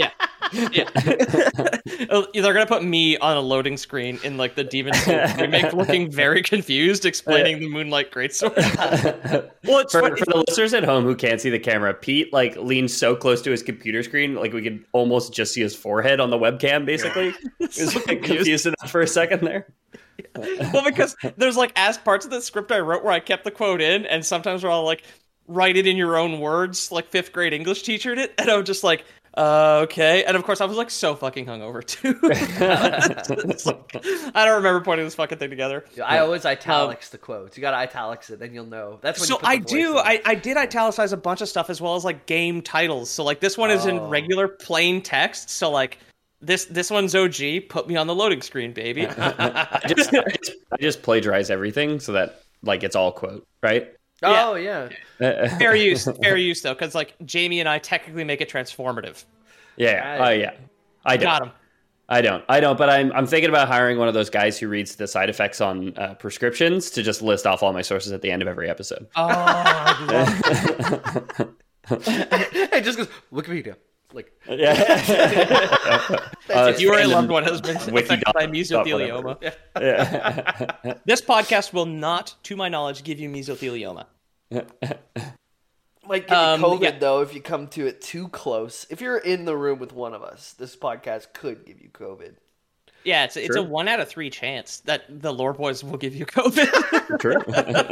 Yeah. They're gonna put me on a loading screen in like the Demon Souls remake, looking very confused, explaining the Moonlight Greatsword. Well, it's
for,
funny.
for the listeners at home who can't see the camera, Pete like leans so close to his computer screen, like we could almost just see his forehead on the webcam. Basically,
It's
it was
so
like
confused.
confused enough for a second there.
Well, because there's like as parts of the script I wrote where I kept the quote in, and sometimes where I'll like write it in your own words, like fifth grade English teacher did, and I'm just like, uh, okay. And of course, I was like so fucking hungover too. It's like, I don't remember putting this fucking thing together.
I always italics the quotes. You got to italics it, then you'll know. That's when
So
you put the
I
voice
do.
in.
I, I did italicize a bunch of stuff as well as like game titles. So like this one is in
Oh.
regular plain text. So like this this one's O G. Put me on the loading screen, baby.
I just, I just I just plagiarize everything so that like it's all quote, right?
Oh yeah.
Fair use, fair use though, because like Jamie and I technically make it transformative.
Yeah. Oh yeah. I don't.
Got him.
I don't. I don't. But I'm I'm thinking about hiring one of those guys who reads the side effects on uh, prescriptions to just list off all my sources at the end of every episode.
Oh, I love
It just goes Wikipedia. Like
Yeah.
if you or a
and
loved
then
one has been
wiki
affected
dot-
by
dot
mesothelioma.
Yeah.
This podcast will not, to my knowledge, give you mesothelioma.
might give
Um,
you COVID
yeah.
though if you come to it too close. If you're in the room with one of us, this podcast could give you COVID.
Yeah, it's it's a
True.
one out of three chance that the lore boys will give you COVID.
True.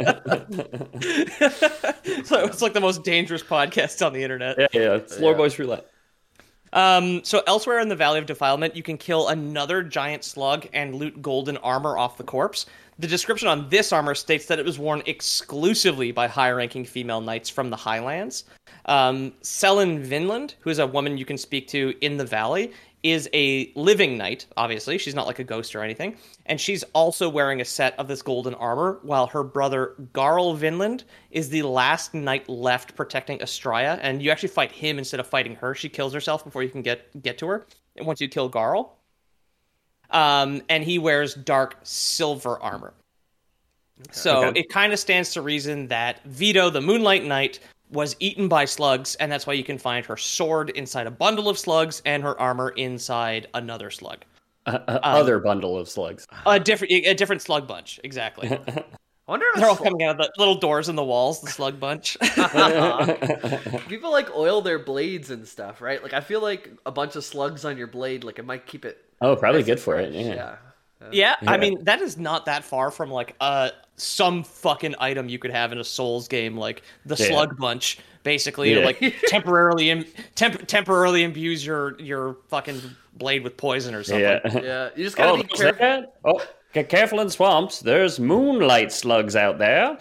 So it's like the most dangerous podcast on the internet.
yeah, yeah. It's Lore Boys Roulette.
Um, so elsewhere in the Valley of Defilement, you can kill another giant slug and loot golden armor off the corpse. The description on this armor states that it was worn exclusively by high-ranking female knights from the Highlands. Um, Selin Vinland, who is a woman you can speak to in the valley, is a living knight, obviously. She's not like a ghost or anything. And she's also wearing a set of this golden armor, while her brother Garl Vinland is the last knight left protecting Astraea. And you actually fight him instead of fighting her. She kills herself before you can get, get to her. And once you kill Garl. Um, and he wears dark silver armor. So
Okay.
it kind of stands to reason that Vito, the Moonlight Knight, was eaten by slugs, and that's why you can find her sword inside a bundle of slugs and her armor inside another slug.
Uh, uh, other bundle of slugs.
A different, a different slug bunch, exactly.
I wonder if
They're all
sl-
coming out of the little doors in the walls. The slug bunch.
people like oil their blades and stuff, right? Like I feel like a bunch of slugs on your blade, like it might keep it.
Oh, probably
nice
good
and
for it.
fresh.
Yeah.
yeah.
Yeah, I
Yeah.
mean that is not that far from like uh some fucking item you could have in a Souls game, like the
Yeah.
slug bunch, basically, to
Yeah.
like temporarily Im- temp- temporarily imbues your your fucking blade with poison or something.
Yeah.
Yeah, you just gotta
Oh,
be
there's
careful.
that? Oh, ca- careful in swamps. There's moonlight slugs out there.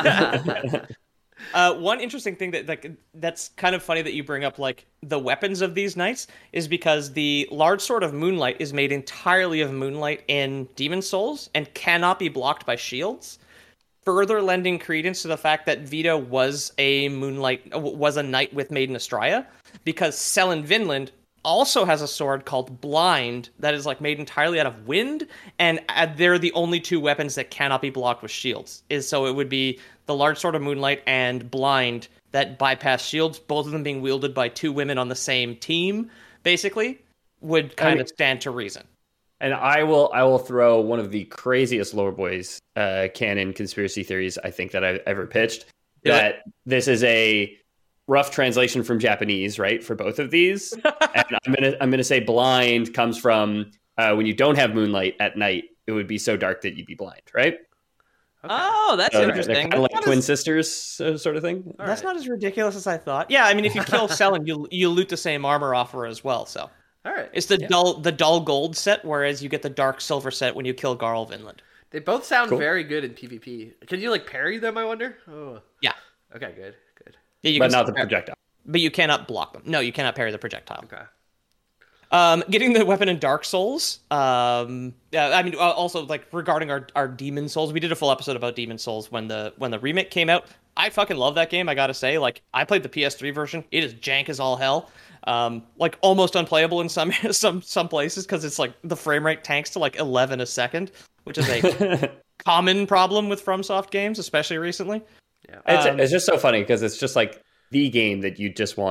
Uh, one interesting thing that like that's kind of funny that you bring up like the weapons of these knights is because the large sword of Moonlight is made entirely of moonlight in Demon Souls and cannot be blocked by shields, further lending credence to the fact that Vito was a moonlight was a knight with Maiden Astraea, because Selin Vinland also has a sword called Blind that is like made entirely out of wind, and uh, they're the only two weapons that cannot be blocked with shields. Is so it would be the large sword of Moonlight and Blind that bypass shields, both of them being wielded by two women on the same team, basically, would kind
mean-
of stand to reason.
And I will I will throw one of the craziest Lore Boys uh, canon conspiracy theories I think that I've ever pitched.
Do it.
that this is a rough translation from Japanese, right, for both of these. And I'm gonna I'm gonna say blind comes from uh, when you don't have moonlight at night, it would be so dark that you'd be blind, right?
Oh, that's
So they're-
interesting.
They're kind of
That's
like
not
twin
as-
sisters uh, sort of thing.
That's not as ridiculous as I thought. Yeah, I mean, if you kill Selin, you you loot the same armor off her as well. So
All right.
it's the dull the dull gold set, whereas you get the dark silver set when you kill Garl Vinland.
They both sound
Cool.
very good in PvP. Can you like parry them? I wonder. Oh.
Yeah,
Okay. Good. Good.
yeah, you
But
can
not the
still-
projectile.
But you cannot block them. No, you cannot parry the projectile.
Okay.
Um, getting the weapon in Dark Souls. Um, yeah, I mean, uh, also like regarding our, our Demon Souls, we did a full episode about Demon Souls when the when the remake came out. I fucking love that game. I gotta say, like, I played the P S three version. It is jank as all hell. Um, like almost unplayable in some some some places because it's like the frame rate tanks to like eleven a second, which is a common problem with FromSoft games, especially recently.
Yeah.
It's,
Um,
it's just so funny because it's just like the game that you just want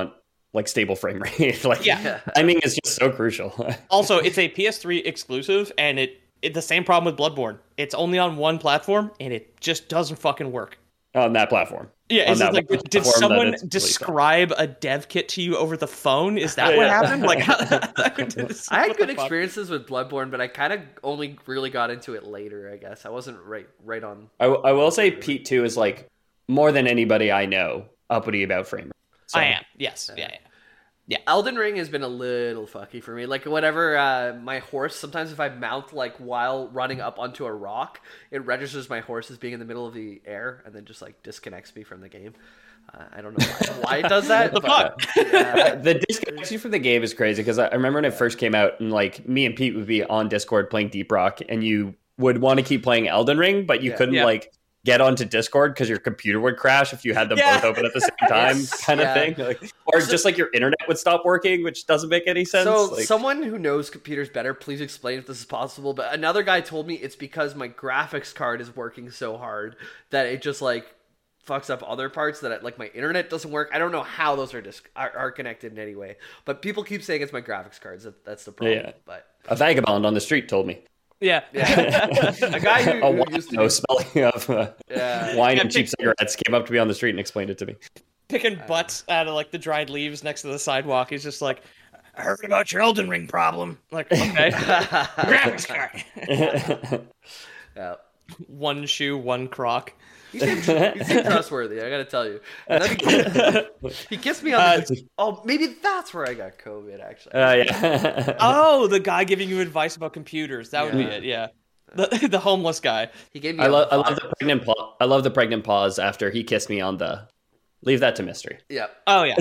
like stable frame rate. Like
Yeah.
timing is just so crucial.
Also, it's a P S three exclusive, and it, it the same problem with Bloodborne. It's only on one platform, and it just doesn't fucking work.
On that platform.
Yeah,
On
is
that
it like,
one
did
platform that
someone
it's released on.
describe a dev kit to you over the phone? Is that what
Yeah.
happened? Like,
I had good experiences with Bloodborne, but I kind of only really got into it later. I guess I wasn't right right on.
I, I will say Pete too is like more than anybody I know uppity about frame rate. So,
I am. Yes. Yeah. yeah.
Elden Ring has been a little fucky for me. Like whatever, uh, my horse. Sometimes if I mount like while running up onto a rock, it registers my horse as being in the middle of the air, and then just like disconnects me from the game. Uh, I don't know why, why it does that.
the
but,
fuck?
yeah.
The disconnection from the game is crazy because I I remember when it first came out, and like me and Pete would be on Discord playing Deep Rock, and you would want to keep playing Elden Ring, but you
Yeah.
couldn't
Yeah.
like get onto Discord because your computer would crash if you had them
Yeah.
both open at the same time,
Yes.
kind of
Yeah.
thing. Like, or just like your internet would stop working, which doesn't make any sense.
So
Like,
someone who knows computers better, please explain if this is possible. But another guy told me it's because my graphics card is working so hard that it just like fucks up other parts, that it, like my internet doesn't work. I don't know how those are dis- are, are connected in any way, but people keep saying it's my graphics cards. That, that's the problem.
Yeah.
But
a vagabond on the street told me.
Yeah.
yeah, a guy who,
A
who
wine
used to
no
do,
smelling of uh,
yeah.
wine
Yeah,
and cheap
pick-
cigarettes came up to me on the street and explained it to me.
Picking butts out of like the dried leaves next to the sidewalk. He's just like, I heard about your Elden Ring problem. Like, okay. Graphics card.
Yeah.
One shoe, one croc.
He seemed, he seemed trustworthy, I gotta tell you. And then he, he kissed me on the...
Uh,
oh, maybe that's where I got COVID, actually.
Uh, yeah.
Oh, the guy giving you advice about computers. That would be
Yeah.
it. Yeah. The, the homeless guy.
He gave me
I
a
love I
five.
love the pregnant pa- I love the pregnant pause after he kissed me on the. Leave that to mystery.
Yeah.
Oh, yeah.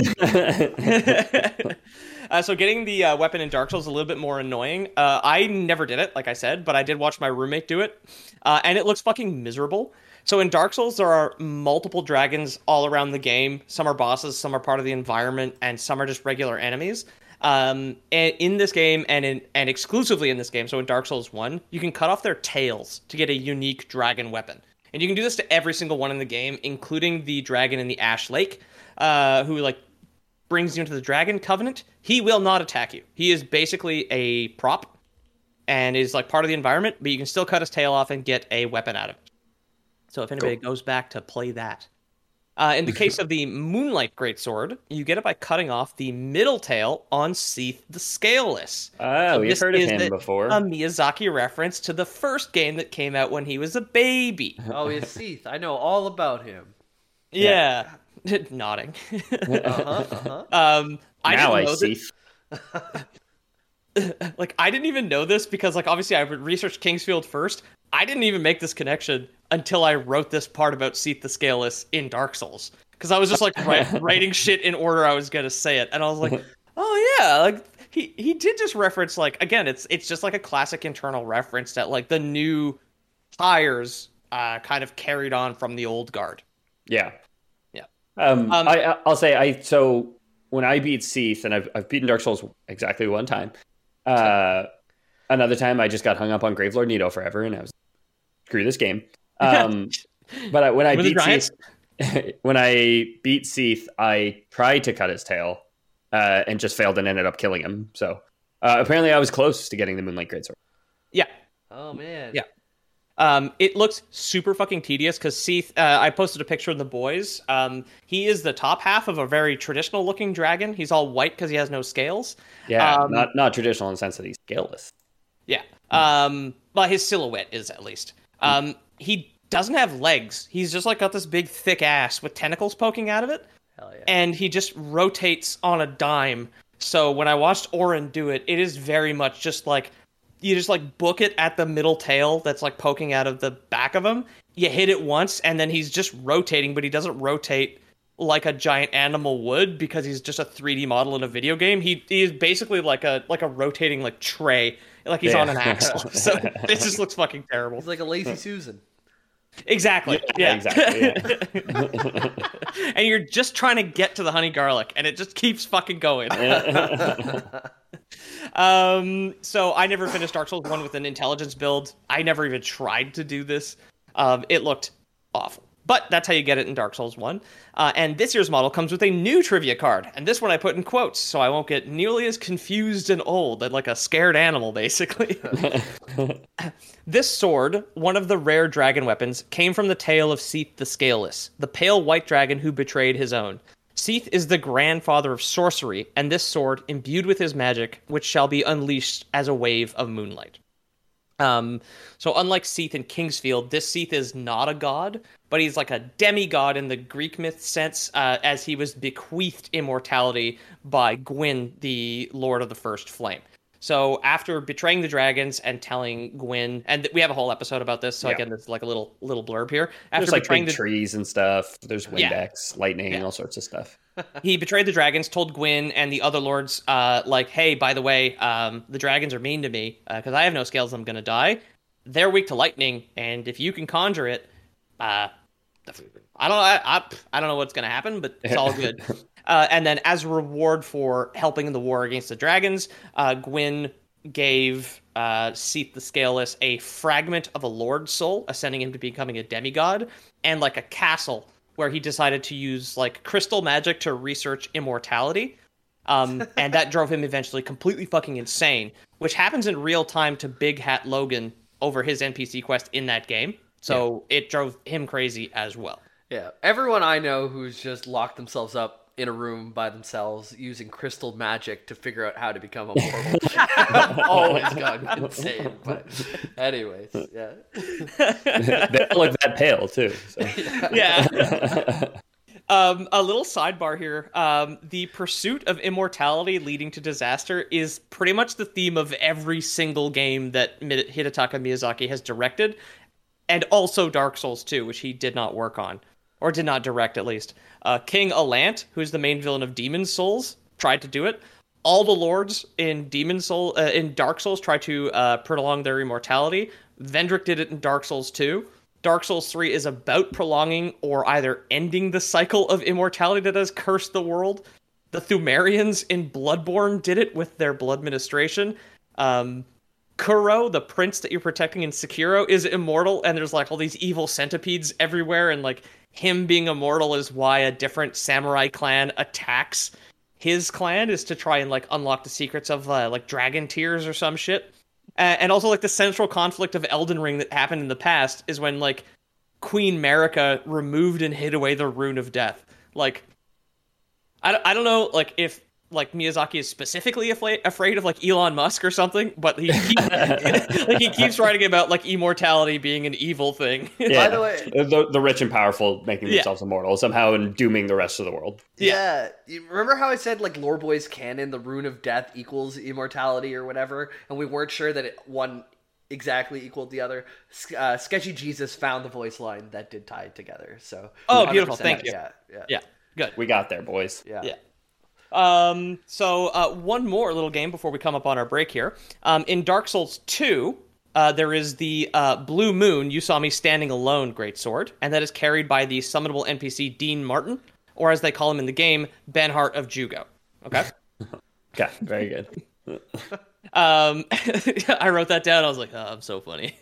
uh, so getting the uh, weapon in Dark Souls is a little bit more annoying. Uh, I never did it, like I said, but I did watch my roommate do it, uh, and it looks fucking miserable. So in Dark Souls, there are multiple dragons all around the game. Some are bosses, some are part of the environment, and some are just regular enemies. Um, and in this game, and in and exclusively in this game, so in Dark Souls one, you can cut off their tails to get a unique dragon weapon. And you can do this to every single one in the game, including the dragon in the Ash Lake, uh, who like brings you into the Dragon Covenant. He will not attack you. He is basically a prop and is like part of the environment, but you can still cut his tail off and get a weapon out of it. So if anybody goes back to play that. Uh, in the case of the Moonlight Greatsword, you get it by cutting off the middle tail on Seath the Scaleless.
Ah,
So
we've
this
heard of
is
him
the-
before.
A Miyazaki reference to the first game that came out when he was a baby.
Oh, he's Seath. I know all about him.
Yeah. Nodding.
Uh-huh, uh-huh.
um, I
now I
didn't know
see.
that, like, I didn't even know this because, like, obviously I would research Kingsfield first. I didn't even make this connection until I wrote this part about Seath the Scaleless in Dark Souls. Because I was just, like, write, writing shit in order I was going to say it. And I was like, oh, yeah, like, he, he did just reference, like, again, it's it's just, like, a classic internal reference that, like, the new hires uh, kind of carried on from the old guard.
Yeah.
Yeah.
Um,
Um,
I I'll say I so when I beat Seath, and I've I've beaten Dark Souls exactly one time. Uh, another time I just got hung up on Gravelord Nito forever, and I was screw this game. Um, but I, when I
With the
beat
giants?
Seath, when I beat Seath, I tried to cut his tail, uh, and just failed and ended up killing him. So uh, apparently, I was close to getting the Moonlight Greatsword.
Yeah.
Oh, man.
Yeah. Um, it looks super fucking tedious because Seath, uh, I posted a picture in the boys. Um, he is the top half of a very traditional looking dragon. He's all white because he has no scales.
Yeah,
Um,
not not traditional in the sense that he's scaleless.
Yeah. Um, well, his silhouette is at least. Um, he doesn't have legs. He's just like got this big thick ass with tentacles poking out of it.
Hell yeah.
And he just rotates on a dime. So when I watched Orin do it, it is very much just like, you just like book it at the middle tail that's like poking out of the back of him. You hit it once and then he's just rotating, but he doesn't rotate like a giant animal would because he's just a three D model in a video game. He, he is basically like a like a rotating like tray, like he's
Yeah.
on an axle. So it just looks fucking terrible.
He's like a lazy Susan.
Exactly.
Yeah,
Yeah,
exactly, yeah.
And you're just trying to get to the honey garlic, and it just keeps fucking going. um, so I never finished Dark Souls one with an intelligence build. I never even tried to do this. Um, it looked awful. But that's how you get it in Dark Souls one. Uh, and this year's model comes with a new trivia card. And this one I put in quotes, so I won't get nearly as confused and old, like a scared animal, basically. This sword, one of the rare dragon weapons, came from the tale of Seath the Scaleless, the pale white dragon who betrayed his own. Seath is the grandfather of sorcery, and this sword, imbued with his magic, which shall be unleashed as a wave of moonlight. Um, so unlike Seath in Kingsfield, this Seath is not a god, but he's like a demigod in the Greek myth sense, uh, as he was bequeathed immortality by Gwyn, the Lord of the First Flame. So after betraying the dragons and telling Gwyn, and we have a whole episode about this, so
yeah.
again, it's like a little little blurb here. After
There's like
betraying
big
the
trees and stuff. There's
Yeah.
Windex, lightning,
Yeah.
all sorts of stuff.
He betrayed the dragons, told Gwyn and the other lords, uh, like, hey, by the way, um, the dragons are mean to me because uh, I have no scales. I'm going to die. They're weak to lightning, and if you can conjure it, uh, I don't, I, I, I don't know what's going to happen, but it's all good. uh, and then, as a reward for helping in the war against the dragons, uh, Gwyn gave uh, Seath the Scaleless a fragment of a lord's soul, ascending him to becoming a demigod, and like a castle where he decided to use like crystal magic to research immortality. Um, and that drove him eventually completely fucking insane, which happens in real time to Big Hat Logan over his N P C quest in that game. So yeah. It drove him crazy as well.
Yeah, everyone I know who's just locked themselves up in a room by themselves using crystal magic to figure out how to become immortal always gone insane. But anyways, yeah.
They don't look that pale too. So.
Yeah. Um, a little sidebar here. Um, the pursuit of immortality leading to disaster is pretty much the theme of every single game that Hidetaka Miyazaki has directed, and also Dark Souls two, which he did not work on, or did not direct at least. Uh, King Allant, who's the main villain of Demon's Souls, tried to do it. All the lords in Demon's Soul, uh, in Dark Souls, try to uh, prolong their immortality. Vendrick did it in Dark Souls two. Dark Souls three is about prolonging or either ending the cycle of immortality that has cursed the world. The Thumerians in Bloodborne did it with their blood ministration. Um, Kuro, the prince that you're protecting in Sekiro, is immortal, and there's like all these evil centipedes everywhere, and like him being immortal is why a different samurai clan attacks his clan, is to try and like unlock the secrets of uh, like dragon tears or some shit. Uh, and also like the central conflict of Elden Ring that happened in the past is when like Queen Marika removed and hid away the Rune of Death. Like, I don't, I don't know like if like Miyazaki is specifically afraid, afraid of like Elon Musk or something, but he keeps, like he keeps writing about like immortality being an evil thing.
Yeah.
By the way,
the, the rich and powerful making themselves yeah. immortal somehow and dooming the rest of the world.
Yeah. yeah. You remember how I said like Lore Boys canon, the Rune of Death equals immortality or whatever, and we weren't sure that it one exactly equaled the other. Uh, Sketchy Jesus found the voice line that did tie it together. So
oh, beautiful! Thank you.
Yeah, yeah,
yeah. Good.
We got there, boys.
Yeah.
Yeah. Um, so, uh, one more little game before we come up on our break here. Um, in Dark Souls two, uh, there is the, uh, Blue Moon, You Saw Me Standing Alone greatsword, and that is carried by the summonable N P C Dean Martin, or as they call him in the game, Benhart of Jugo. Okay?
Okay, very good.
um, I wrote that down, I was like, oh, I'm so funny.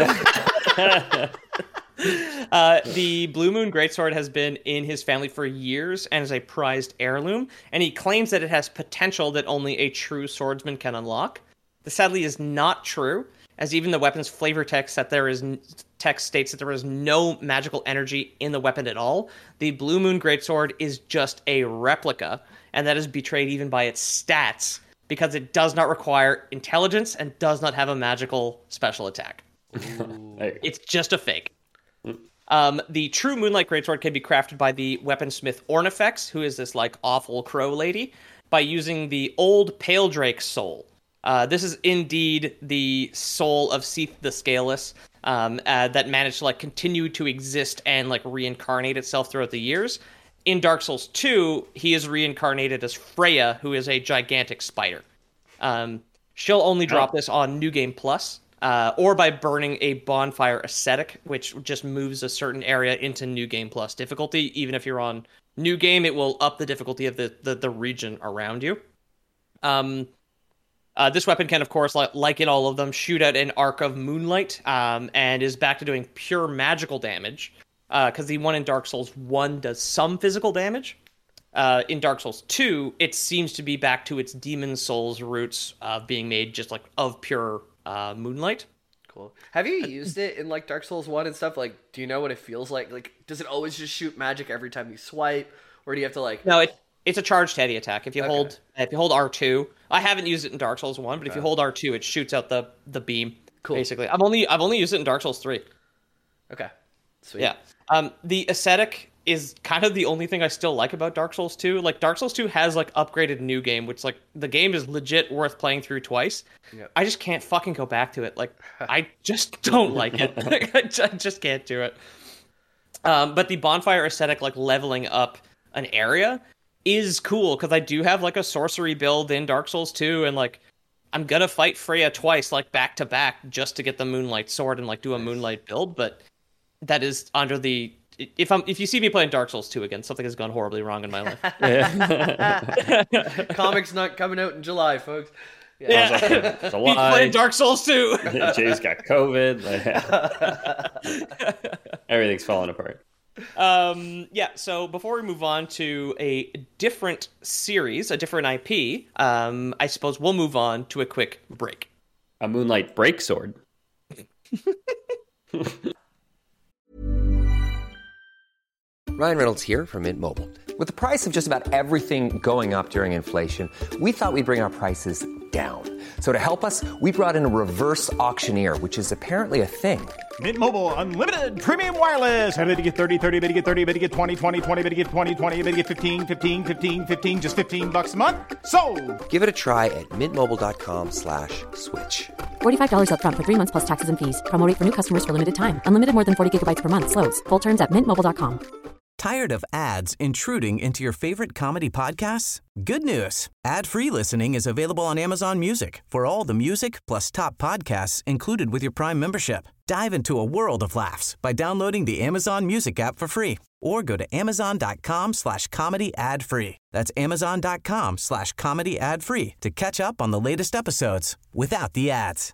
Uh, the Blue Moon Greatsword has been in his family for years and is a prized heirloom, and he claims that it has potential that only a true swordsman can unlock. This sadly is not true, as even the weapon's flavor text that there is text states that there is no magical energy in the weapon at all. The Blue Moon Greatsword is just a replica, and that is betrayed even by its stats, because it does not require intelligence and does not have a magical special attack. It's just a fake. Um, the true Moonlight Greatsword can be crafted by the weaponsmith Ornifex, who is this like awful crow lady, by using the old Pale Drake soul. Uh, this is indeed the soul of Seath the Scaleless, um, uh, that managed to like continue to exist and like reincarnate itself throughout the years. In Dark Souls two, he is reincarnated as Freya, who is a gigantic spider. Um, she'll only drop oh. this on New Game Plus. Uh, or by burning a bonfire ascetic, which just moves a certain area into New Game Plus difficulty. Even if you're on New Game, it will up the difficulty of the, the, the region around you. Um, uh, this weapon can, of course, like, like in all of them, shoot out an arc of moonlight, um, and is back to doing pure magical damage. because uh, the one in Dark Souls one does some physical damage. Uh, in Dark Souls two, it seems to be back to its Demon Souls roots of being made just like of pure uh, moonlight.
Cool. Have you used it in like Dark Souls one and stuff? Like, do you know what it feels like? Like, does it always just shoot magic every time you swipe, or do you have to like?
No, it it's a charged heavy attack. If you
Okay.
hold if you hold R two, I haven't used it in Dark Souls one, but if you hold R two, it shoots out the the beam.
Cool.
Basically, I've only I've only used it in Dark Souls three.
Okay. Sweet.
Yeah. Um, the aesthetic is kind of the only thing I still like about Dark Souls two. Like, Dark Souls two has, like, upgraded new game, which, like, the game is legit worth playing through twice.
Yep.
I just can't fucking go back to it. Like, I just don't like it. I just can't do it. Um, but the bonfire aesthetic, like, leveling up an area is cool, because I do have, like, a sorcery build in Dark Souls two, and, like, I'm gonna fight Freya twice, like, back-to-back, just to get the Moonlight Sword and, like, do a nice. Moonlight build, but that is under the... If I'm if you see me playing Dark Souls two again, something has gone horribly wrong in my life.
Comics not coming out in July, folks.
Yeah, yeah.
Like, July.
He's playing Dark Souls two.
Jay's got COVID. Everything's falling apart.
Um, yeah. So before we move on to a different series, a different I P, um, I suppose we'll move on to a quick break.
A Moonlight Break Sword.
Ryan Reynolds here from Mint Mobile. With the price of just about everything going up during inflation, we thought we'd bring our prices down. So to help us, we brought in a reverse auctioneer, which is apparently a thing.
Mint Mobile Unlimited Premium Wireless. How to get thirty, thirty, how to get thirty, how to get twenty, twenty, twenty, how to get twenty, twenty, how to get fifteen, fifteen, fifteen, fifteen, just fifteen bucks a month? Sold!
Give it a try at mintmobile.com slash switch.
forty-five dollars up front for three months plus taxes and fees. Promo rate for new customers for limited time. Unlimited more than forty gigabytes per month. Slows full terms at mint mobile dot com.
Tired of ads intruding into your favorite comedy podcasts? Good news. Ad-free listening is available on Amazon Music for all the music plus top podcasts included with your Prime membership. Dive into a world of laughs by downloading the Amazon Music app for free or go to amazon.com slash comedy ad free. That's amazon.com slash comedy ad free to catch up on the latest episodes without the ads.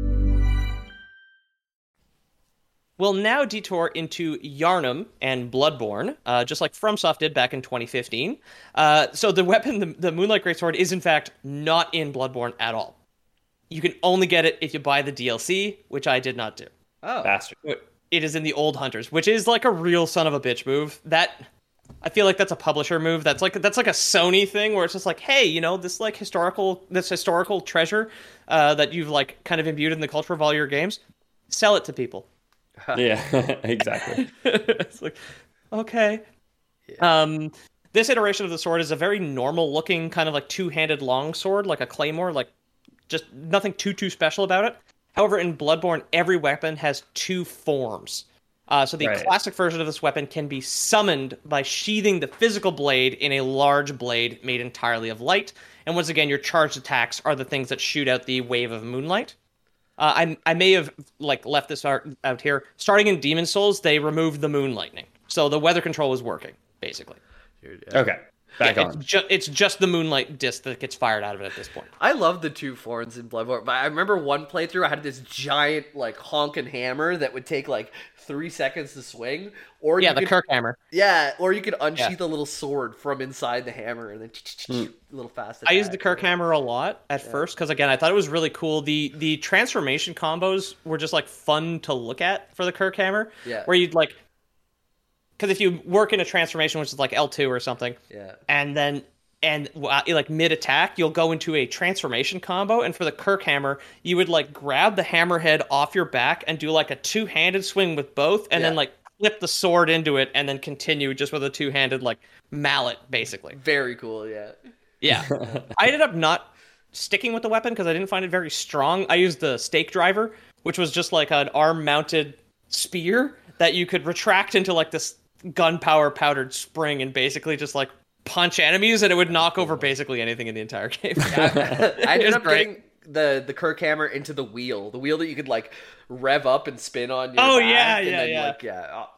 We'll now detour into Yharnam and Bloodborne, uh, just like FromSoft did back in twenty fifteen. Uh, so the weapon, the, the Moonlight Greatsword, is in fact not in Bloodborne at all. You can only get it if you buy the D L C, which I did not do.
Oh.
Bastard.
It is in the Old Hunters, which is like a real son of a bitch move. That, I feel like that's a publisher move. That's like that's like a Sony thing where it's just like, hey, you know, this like historical this historical treasure uh, that you've like kind of imbued in the culture of all your games, sell it to people.
Yeah, exactly.
It's like, okay. Yeah. Um, this iteration of the sword is a very normal looking kind of like two-handed long sword, like a claymore, like just nothing too, too special about it. However, in Bloodborne, every weapon has two forms. Uh, so the right. classic version of this weapon can be summoned by sheathing the physical blade in a large blade made entirely of light. And once again, your charged attacks are the things that shoot out the wave of moonlight. Uh, I I may have like left this out, out here. Starting in Demon Souls, they removed the moon lightning, so the weather control was working basically.
Okay, back
yeah,
on.
It's, ju- it's just the moonlight disc that gets fired out of it at this point.
I love the two forms in Bloodborne, but I remember one playthrough I had this giant like honking hammer that would take like three seconds to swing, or
yeah,
you
the
could,
Kirk hammer.
Yeah, or you could unsheath
yeah.
a little sword from inside the hammer and then mm. a little fast attack.
I used the Kirk hammer a lot at yeah. first because again I thought it was really cool. The the transformation combos were just like fun to look at for the Kirk hammer.
Yeah,
where you'd like, because if you work in a transformation which is like L two or something,
yeah,
and then. And uh, like mid-attack, you'll go into a transformation combo, and for the Kirk hammer, you would like grab the hammerhead off your back and do like a two-handed swing with both, and yeah. then like flip the sword into it, and then continue just with a two-handed like mallet, basically.
Very cool, yeah.
Yeah. I ended up not sticking with the weapon because I didn't find it very strong. I used the stake driver, which was just like an arm-mounted spear that you could retract into like this gunpowder powdered spring and basically just like punch enemies, and it would knock over basically anything in the entire game.
Yeah, I ended up great. getting the the Kirk hammer into the wheel, the wheel that you could like rev up and spin on. Your
oh
back,
yeah,
and
yeah,
then,
yeah.
Like, yeah, oh,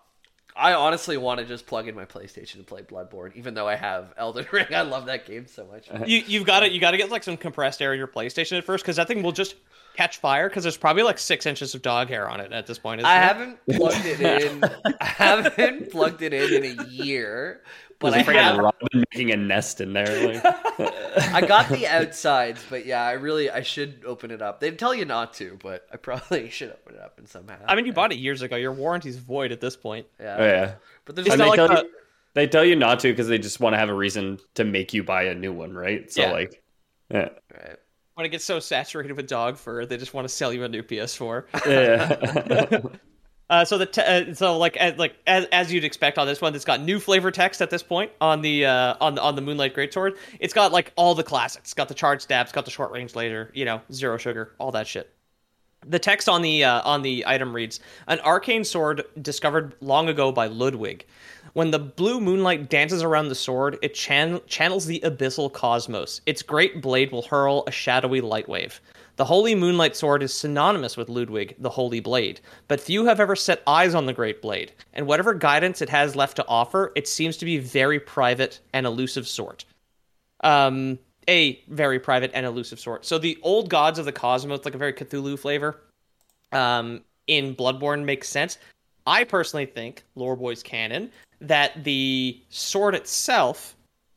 I honestly want to just plug in my PlayStation and play Bloodborne, even though I have Elden Ring. I love that game so much.
You you've got to you got to get like some compressed air in your PlayStation at first, because that thing will just catch fire, because there's probably like six inches of dog hair on it at this point. Isn't
I
there?
haven't plugged it in. I haven't plugged it in in a year. But
There's a
I
freaking
have,
robin making a nest in there. Like.
I got the outsides, but yeah, I really I should open it up. They tell you not to, but I probably should open it up in somehow.
I mean, you bought it years ago. Your warranty's void at this point.
Yeah,
Oh, yeah.
but there's
It's
And
not
they,
like
tell
the-
you, they tell you not to because they just want to have a reason to make you buy a new one, right? So
Yeah.
like, yeah,
right.
When it gets so saturated with dog fur, they just want to sell you a new P S four.
yeah.
Uh, so the te- uh, so like as, like as, as you'd expect on this one, it's got new flavor text at this point on the uh, on the on the Moonlight Greatsword. It's got like all the classics. It's got the charge stab, it's got the short range laser, you know, zero sugar, all that shit. The text on the uh, on the item reads: "An arcane sword discovered long ago by Ludwig. When the blue moonlight dances around the sword, it chan- channels the abyssal cosmos. Its great blade will hurl a shadowy light wave. The Holy Moonlight Sword is synonymous with Ludwig, the Holy Blade, but few have ever set eyes on the Great Blade, and whatever guidance it has left to offer, it seems to be very private and elusive sort." Um, a very private and elusive sort. So the old gods of the cosmos, like a very Cthulhu flavor, um, in Bloodborne makes sense. I personally think, Lore Boys canon, that the sword itself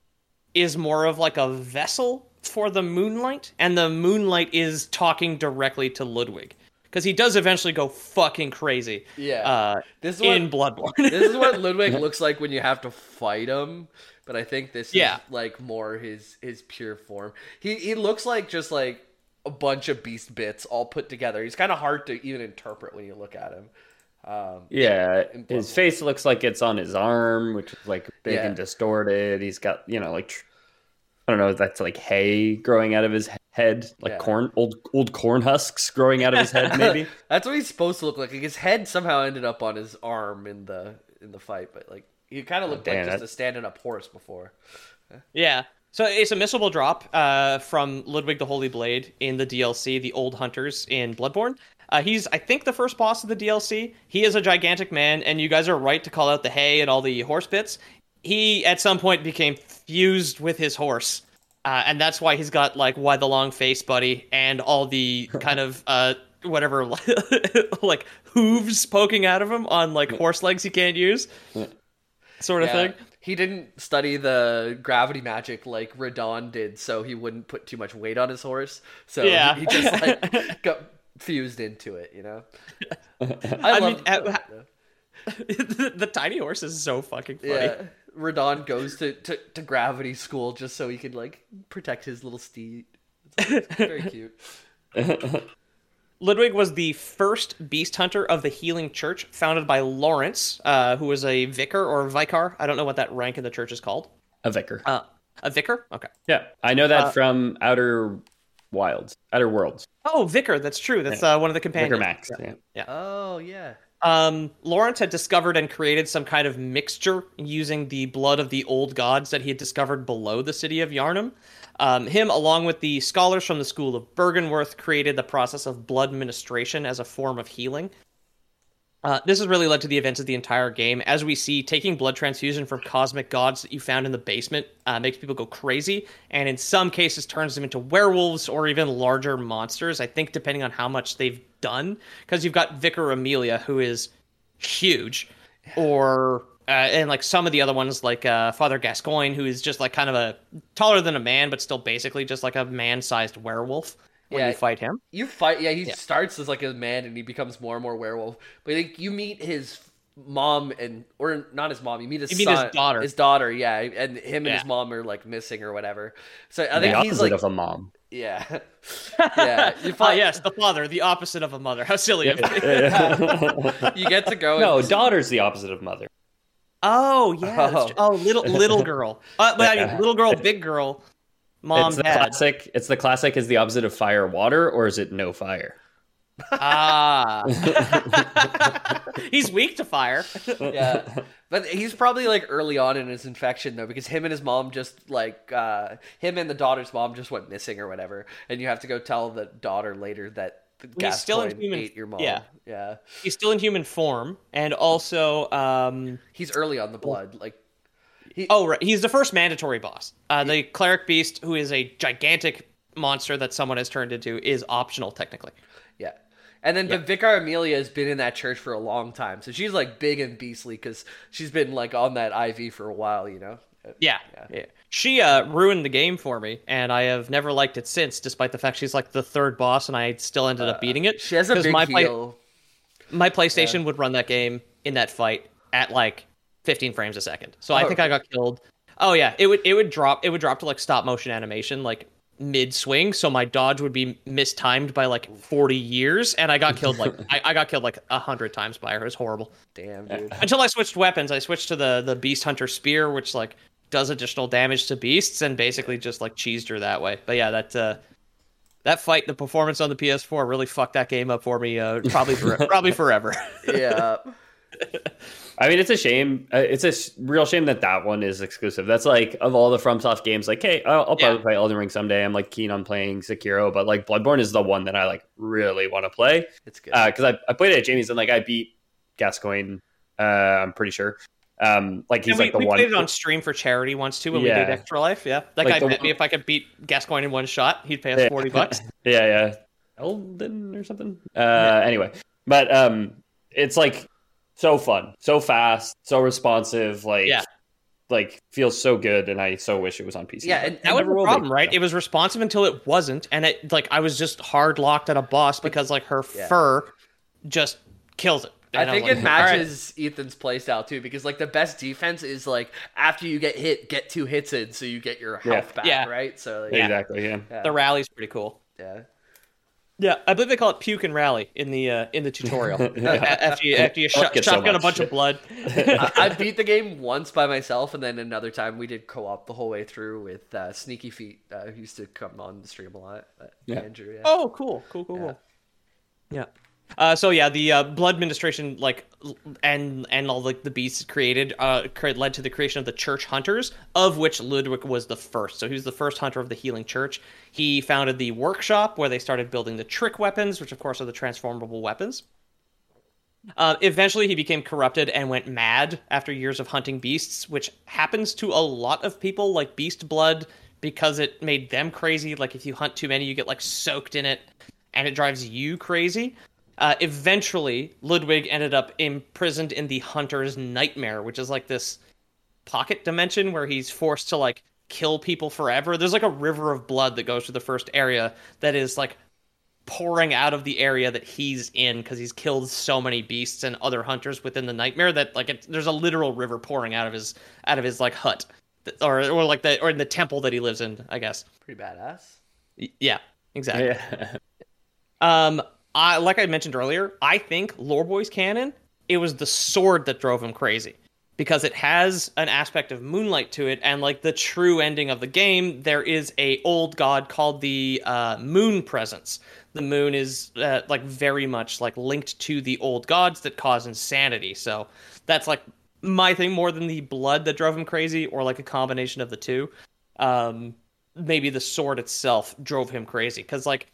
is more of like a vessel for the moonlight, and the moonlight is talking directly to Ludwig, because he does eventually go fucking crazy.
Yeah.
uh,
This is
in
what-
Bloodborne.
This is what Ludwig looks like when you have to fight him, but I think this
Yeah.
is like more his his pure form. He he looks like just like a bunch of beast bits all put together. He's kind of hard to even interpret when you look at him. Um,
Yeah,
in
his
Bloodborne.
face looks like it's on his arm, which is like big
Yeah.
and distorted. He's got, you know, like tr- I don't know, that's like hay growing out of his head, like
Yeah.
corn, old old corn husks growing out of his head, maybe.
That's what he's supposed to look like. Like his head somehow ended up on his arm in the in the fight, but like he kind of looked
damn,
like just
that-
a standing up horse before.
Yeah. So it's a missable drop uh, from Ludwig the Holy Blade in the D L C, The Old Hunters in Bloodborne. Uh, he's, I think, the first boss of the D L C. He is a gigantic man, and you guys are right to call out the hay and all the horse bits. He, at some point, became fused with his horse, uh, and that's why he's got, like, why the long face, buddy, and all the kind of, uh, whatever, like, hooves poking out of him on, like, horse legs he can't use, sort of
Yeah.
thing.
He didn't study the gravity magic like Radon did, so he wouldn't put too much weight on his horse. So
Yeah.
he just like got fused into it, you know. I,
I
love
mean, uh,
that, though.
the, the tiny horse is so fucking funny.
Yeah, Radon goes to, to, to gravity school just so he can like protect his little steed. It's, it's very cute.
Ludwig was the first beast hunter of the Healing Church, founded by Lawrence, uh, who was a vicar or vicar. I don't know what that rank in the church is called.
A vicar.
Uh, a vicar? Okay.
Yeah, I know that
uh,
from Outer Wilds, Outer Worlds.
Oh, vicar. That's true. That's uh, one of the companions.
Vicar Max. Yeah.
Oh yeah.
Um, Lawrence had discovered and created some kind of mixture using the blood of the old gods that he had discovered below the city of Yharnam. Um, him, along with the scholars from the School of Bergenworth, created the process of blood ministration as a form of healing. Uh, this has really led to the events of the entire game. As we see, taking blood transfusion from cosmic gods that you found in the basement uh, makes people go crazy, and in some cases turns them into werewolves or even larger monsters, I think, depending on how much they've done. Because you've got Vicar Amelia, who is huge, or... Uh, and like some of the other ones, like uh, Father Gascoigne, who is just like kind of a taller than a man, but still basically just like a man-sized werewolf when
Yeah.
you fight him.
You fight, yeah. He
Yeah.
starts as like a man, and he becomes more and more werewolf. But like, you meet his mom, and or not his mom. You meet his
You meet his
son,
daughter.
His daughter, yeah. And him and
Yeah.
his mom are like missing or whatever. So I
The
think
opposite
he's like,
of a mom.
yeah, yeah. You
Ah,
fight,
yes, the father, the opposite of a mother. How silly of me.
You get to go.
No,
and,
daughter's the opposite of mother.
Oh, yeah. that's
Oh.
tr- Oh, little little girl. Uh, but I mean,
Yeah.
little girl, big girl. Mom,
it's the
dad.
classic. It's the classic. Is the opposite of fire water, or is it no fire?
Ah. He's weak to fire.
yeah, but he's probably like early on in his infection though, because him and his mom just like uh, him and the daughter's mom just went missing or whatever, and you have to go tell the daughter later that
he's still in human.
Ate your mom.
Yeah,
yeah.
He's still in human form, and also um,
he's early on the blood. Like, he...
oh right, he's the first mandatory boss. Uh, the cleric beast, who is a gigantic monster that someone has turned into, is optional technically.
Yeah. And then
yeah.
the Vicar Amelia has been in that church for a long time, so she's like big and beastly because she's been like on that I V for a while, you know.
Yeah, yeah. yeah. She uh, ruined the game for me, and I have never liked it since, despite the fact she's like the third boss, and I still ended up beating it.
Uh, she has a big
my
heal.
Play- my PlayStation yeah. would run that game in that fight at like fifteen frames a second, so oh, I think okay. I got killed. Oh yeah, it would it would drop it would drop to like stop motion animation like mid swing, so my dodge would be mistimed by like forty years, and I got killed like I, I got killed like a hundred times by her. It was horrible.
Damn, dude.
Until I switched weapons, I switched to the the Beast Hunter Spear, which like does additional damage to beasts, and basically just like cheesed her that way. But yeah, that uh, that fight, the performance on the P S four really fucked that game up for me. Uh, probably for, probably forever.
Yeah.
I mean, it's a shame. Uh, it's a real shame that that one is exclusive. That's like, of all the FromSoft games, like, hey, I'll, I'll probably yeah. play Elden Ring someday. I'm like keen on playing Sekiro, but like Bloodborne is the one that I like really want to play.
It's good
because uh, I I played it at Jamie's and like I beat Gascoigne. Uh, I'm pretty sure. Um, like he's
and we,
like the
we
one.
We played it on stream for charity once too when
yeah.
we did Extra Life. Yeah, that
like
guy bet
one...
me if I could beat Gascoigne in one shot, he'd pay us
yeah.
forty bucks.
yeah, yeah, Elden or something. Uh, yeah. Anyway, but um, it's like. So fun, so fast, so responsive, like,
yeah.
like feels so good, and I so wish it was on P C.
Yeah, and
that was the problem, right? It was responsive until it wasn't, and it like I was just hard locked at a boss because like her yeah. fur just kills it.
And I think I like, it matches right. Ethan's playstyle too, because like the best defense is like after you get hit, get two hits in, so you get your health
yeah.
back,
yeah.
right? So like,
exactly, yeah.
yeah.
The rally's pretty cool.
Yeah.
Yeah, I believe they call it puke and rally in the uh, in the tutorial.
yeah.
After you after you sh-
like
shotgun
so
a bunch of blood.
I, I beat the game once by myself, and then another time we did co-op the whole way through with uh, Sneaky Feet, uh, who used to come on the stream a lot. Uh,
yeah.
Andrew. Yeah.
Oh, cool, cool, cool,
yeah.
cool. Yeah. Uh, so yeah, the uh, blood administration, like, and and all like the beasts created, uh, led to the creation of the Church Hunters, of which Ludwig was the first. So he was the first hunter of the Healing Church. He founded the workshop where they started building the trick weapons, which of course are the transformable weapons. Uh, eventually, he became corrupted and went mad after years of hunting beasts, which happens to a lot of people, like beast blood, because it made them crazy. Like if you hunt too many, you get like soaked in it, and it drives you crazy. Uh, eventually, Ludwig ended up imprisoned in the Hunter's Nightmare, which is like this pocket dimension where he's forced to like kill people forever. There's like a river of blood that goes to the first area that is like pouring out of the area that he's in because he's killed so many beasts and other hunters within the Nightmare that like it, there's a literal river pouring out of his out of his like hut or or like the or in the temple that he lives in, I guess.
Pretty badass.
Yeah, exactly.
Yeah.
um. I, like I mentioned earlier, I think Loreboy's canon, it was the sword that drove him crazy. Because it has an aspect of Moonlight to it, and like the true ending of the game, there is a old god called the uh, Moon Presence. The moon is uh, like very much like linked to the old gods that cause insanity. So that's like my thing more than the blood that drove him crazy, or like a combination of the two. Um, maybe the sword itself drove him crazy, because like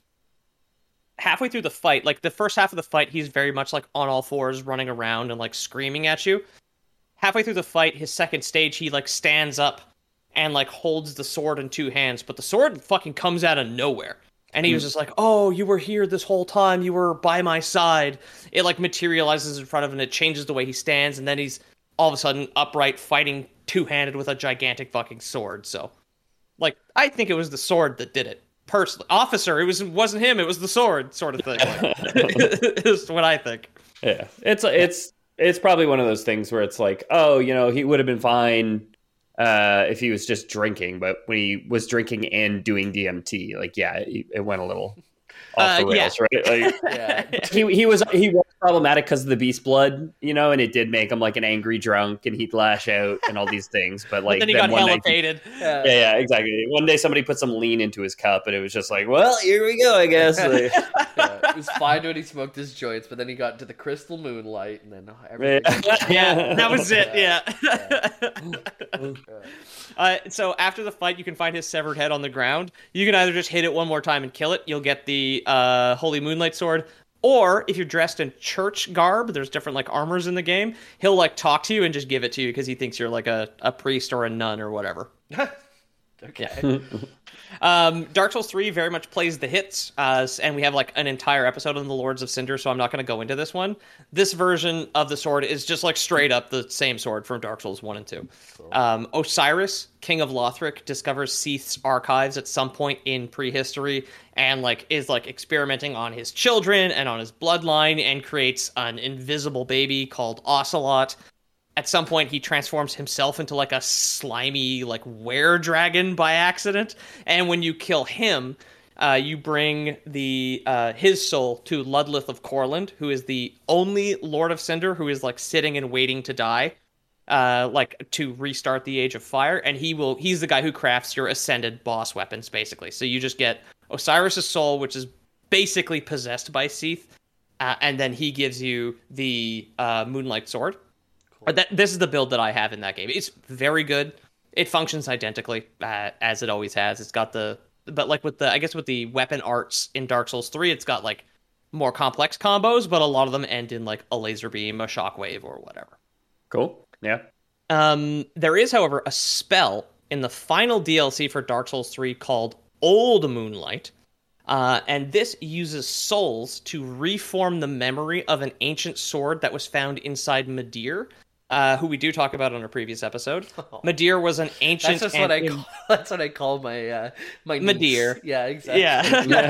halfway through the fight, like the first half of the fight, he's very much like on all fours running around and like screaming at you. Halfway through the fight, his second stage, he like stands up and like holds the sword in two hands, but the sword fucking comes out of nowhere. And he was just like, oh, you were here this whole time. You were by my side. It like materializes in front of him and it changes the way he stands. And then he's all of a sudden upright fighting two-handed with a gigantic fucking sword. So like, I think it was the sword that did it. Personally, officer, it was wasn't him, it was the sword, sort of thing. Like, is what I think.
Yeah, it's it's it's probably one of those things where it's like, oh, you know, he would have been fine uh, if he was just drinking, but when he was drinking and doing D M T, like, yeah, it, it went a little off the
uh,
rails,
yeah.
right? Like,
yeah.
he he was he was problematic because of the beast blood, you know, and it did make him like an angry drunk, and he'd lash out and all these things. But like,
but then he
then
got
one
hella
night,
faded.
Yeah, yeah, exactly. One day somebody put some lean into his cup, and it was just like, well, here we go, I guess. Like,
yeah, it was fine when he smoked his joints, but then he got into the crystal moonlight, and then everything.
yeah,
yeah, that was it. Yeah.
yeah.
Uh, so after the fight, you can find his severed head on the ground. You can either just hit it one more time and kill it. You'll get the the uh, Holy Moonlight Sword. Or if you're dressed in church garb, there's different like armors in the game. He'll like talk to you and just give it to you because he thinks you're like a, a priest or a nun or whatever.
Okay.
um, Dark Souls three very much plays the hits, uh, and we have like an entire episode on the Lords of Cinder, so I'm not going to go into this one. This version of the sword is just like straight up the same sword from Dark Souls one and two. Cool. Um, Osiris, King of Lothric, discovers Seath's archives at some point in prehistory and like is like experimenting on his children and on his bloodline and creates an invisible baby called Ocelot. At some point, he transforms himself into like a slimy, like were-dragon by accident. And when you kill him, uh, you bring the uh, his soul to Ludleth of Corland, who is the only Lord of Cinder who is like sitting and waiting to die, uh, like to restart the Age of Fire. And he will he's the guy who crafts your ascended boss weapons, basically. So you just get Osiris' soul, which is basically possessed by Seath, uh, and then he gives you the uh, Moonlight Sword. Or that this is the build that I have in that game. It's very good. It functions identically uh, as it always has. It's got the, but like with the, I guess with the weapon arts in Dark Souls three, it's got like more complex combos, but a lot of them end in like a laser beam, a shockwave, or whatever.
Cool. Yeah.
Um, there is, however, a spell in the final D L C for Dark Souls three called Old Moonlight. Uh, and this uses souls to reform the memory of an ancient sword that was found inside Midir. Uh, who we do talk about on a previous episode. Oh. Midir was an ancient.
That's just what I. Call, that's what I call my uh, my niece.
Midir.
Yeah, exactly.
Yeah.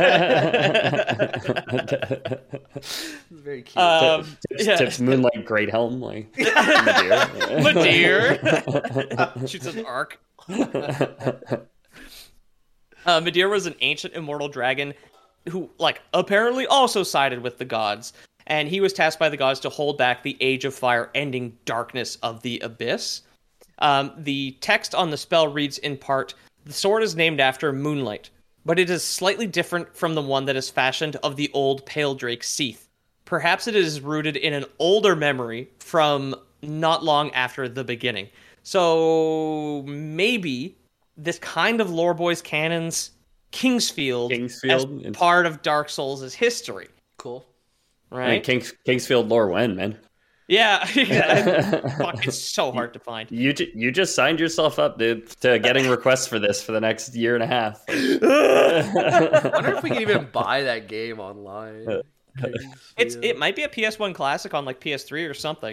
It's very cute.
Um, tips, yeah. tips Moonlight Great Helm like
Midir. Midir shoots his arc. Uh, Midir was an ancient immortal dragon who, like, apparently also sided with the gods. And he was tasked by the gods to hold back the Age of Fire ending darkness of the Abyss. Um, the text on the spell reads in part, the sword is named after Moonlight, but it is slightly different from the one that is fashioned of the old Pale Drake Seath. Perhaps it is rooted in an older memory from not long after the beginning. So maybe this kind of Lore Boys canon's Kingsfield,
Kingsfield
as part of Dark Souls' history.
Cool.
Right?
I mean, Kings, Kingsfield lore when, man?
Yeah. Fuck, it's so hard to find.
You ju- you just signed yourself up, dude, to getting requests for this for the next year and a half.
I wonder if we can even buy that game online.
It's It might be a P S one classic on like P S three or something.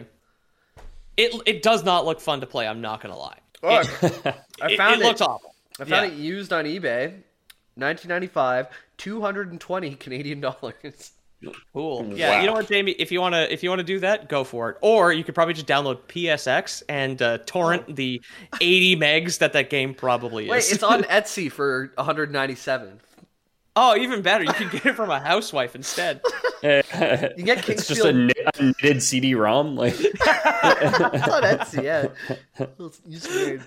It it does not look fun to play, I'm not going to lie.
Oh,
it,
I found
it, it. looks awful.
I found
yeah.
it used on eBay, nineteen ninety-five, two hundred twenty Canadian dollars.
Cool. Yeah, wow. You know what, Jamie? If you wanna, if you wanna do that, go for it. Or you could probably just download P S X and uh, torrent oh. the eighty megs that that game probably is.
Wait, it's on Etsy for one hundred ninety-seven.
Oh, even better. You can get it from a housewife instead.
You get Kingsfield.
It's just a, knit, a knitted C D ROM, like.
It's on Etsy, yeah. It's weird.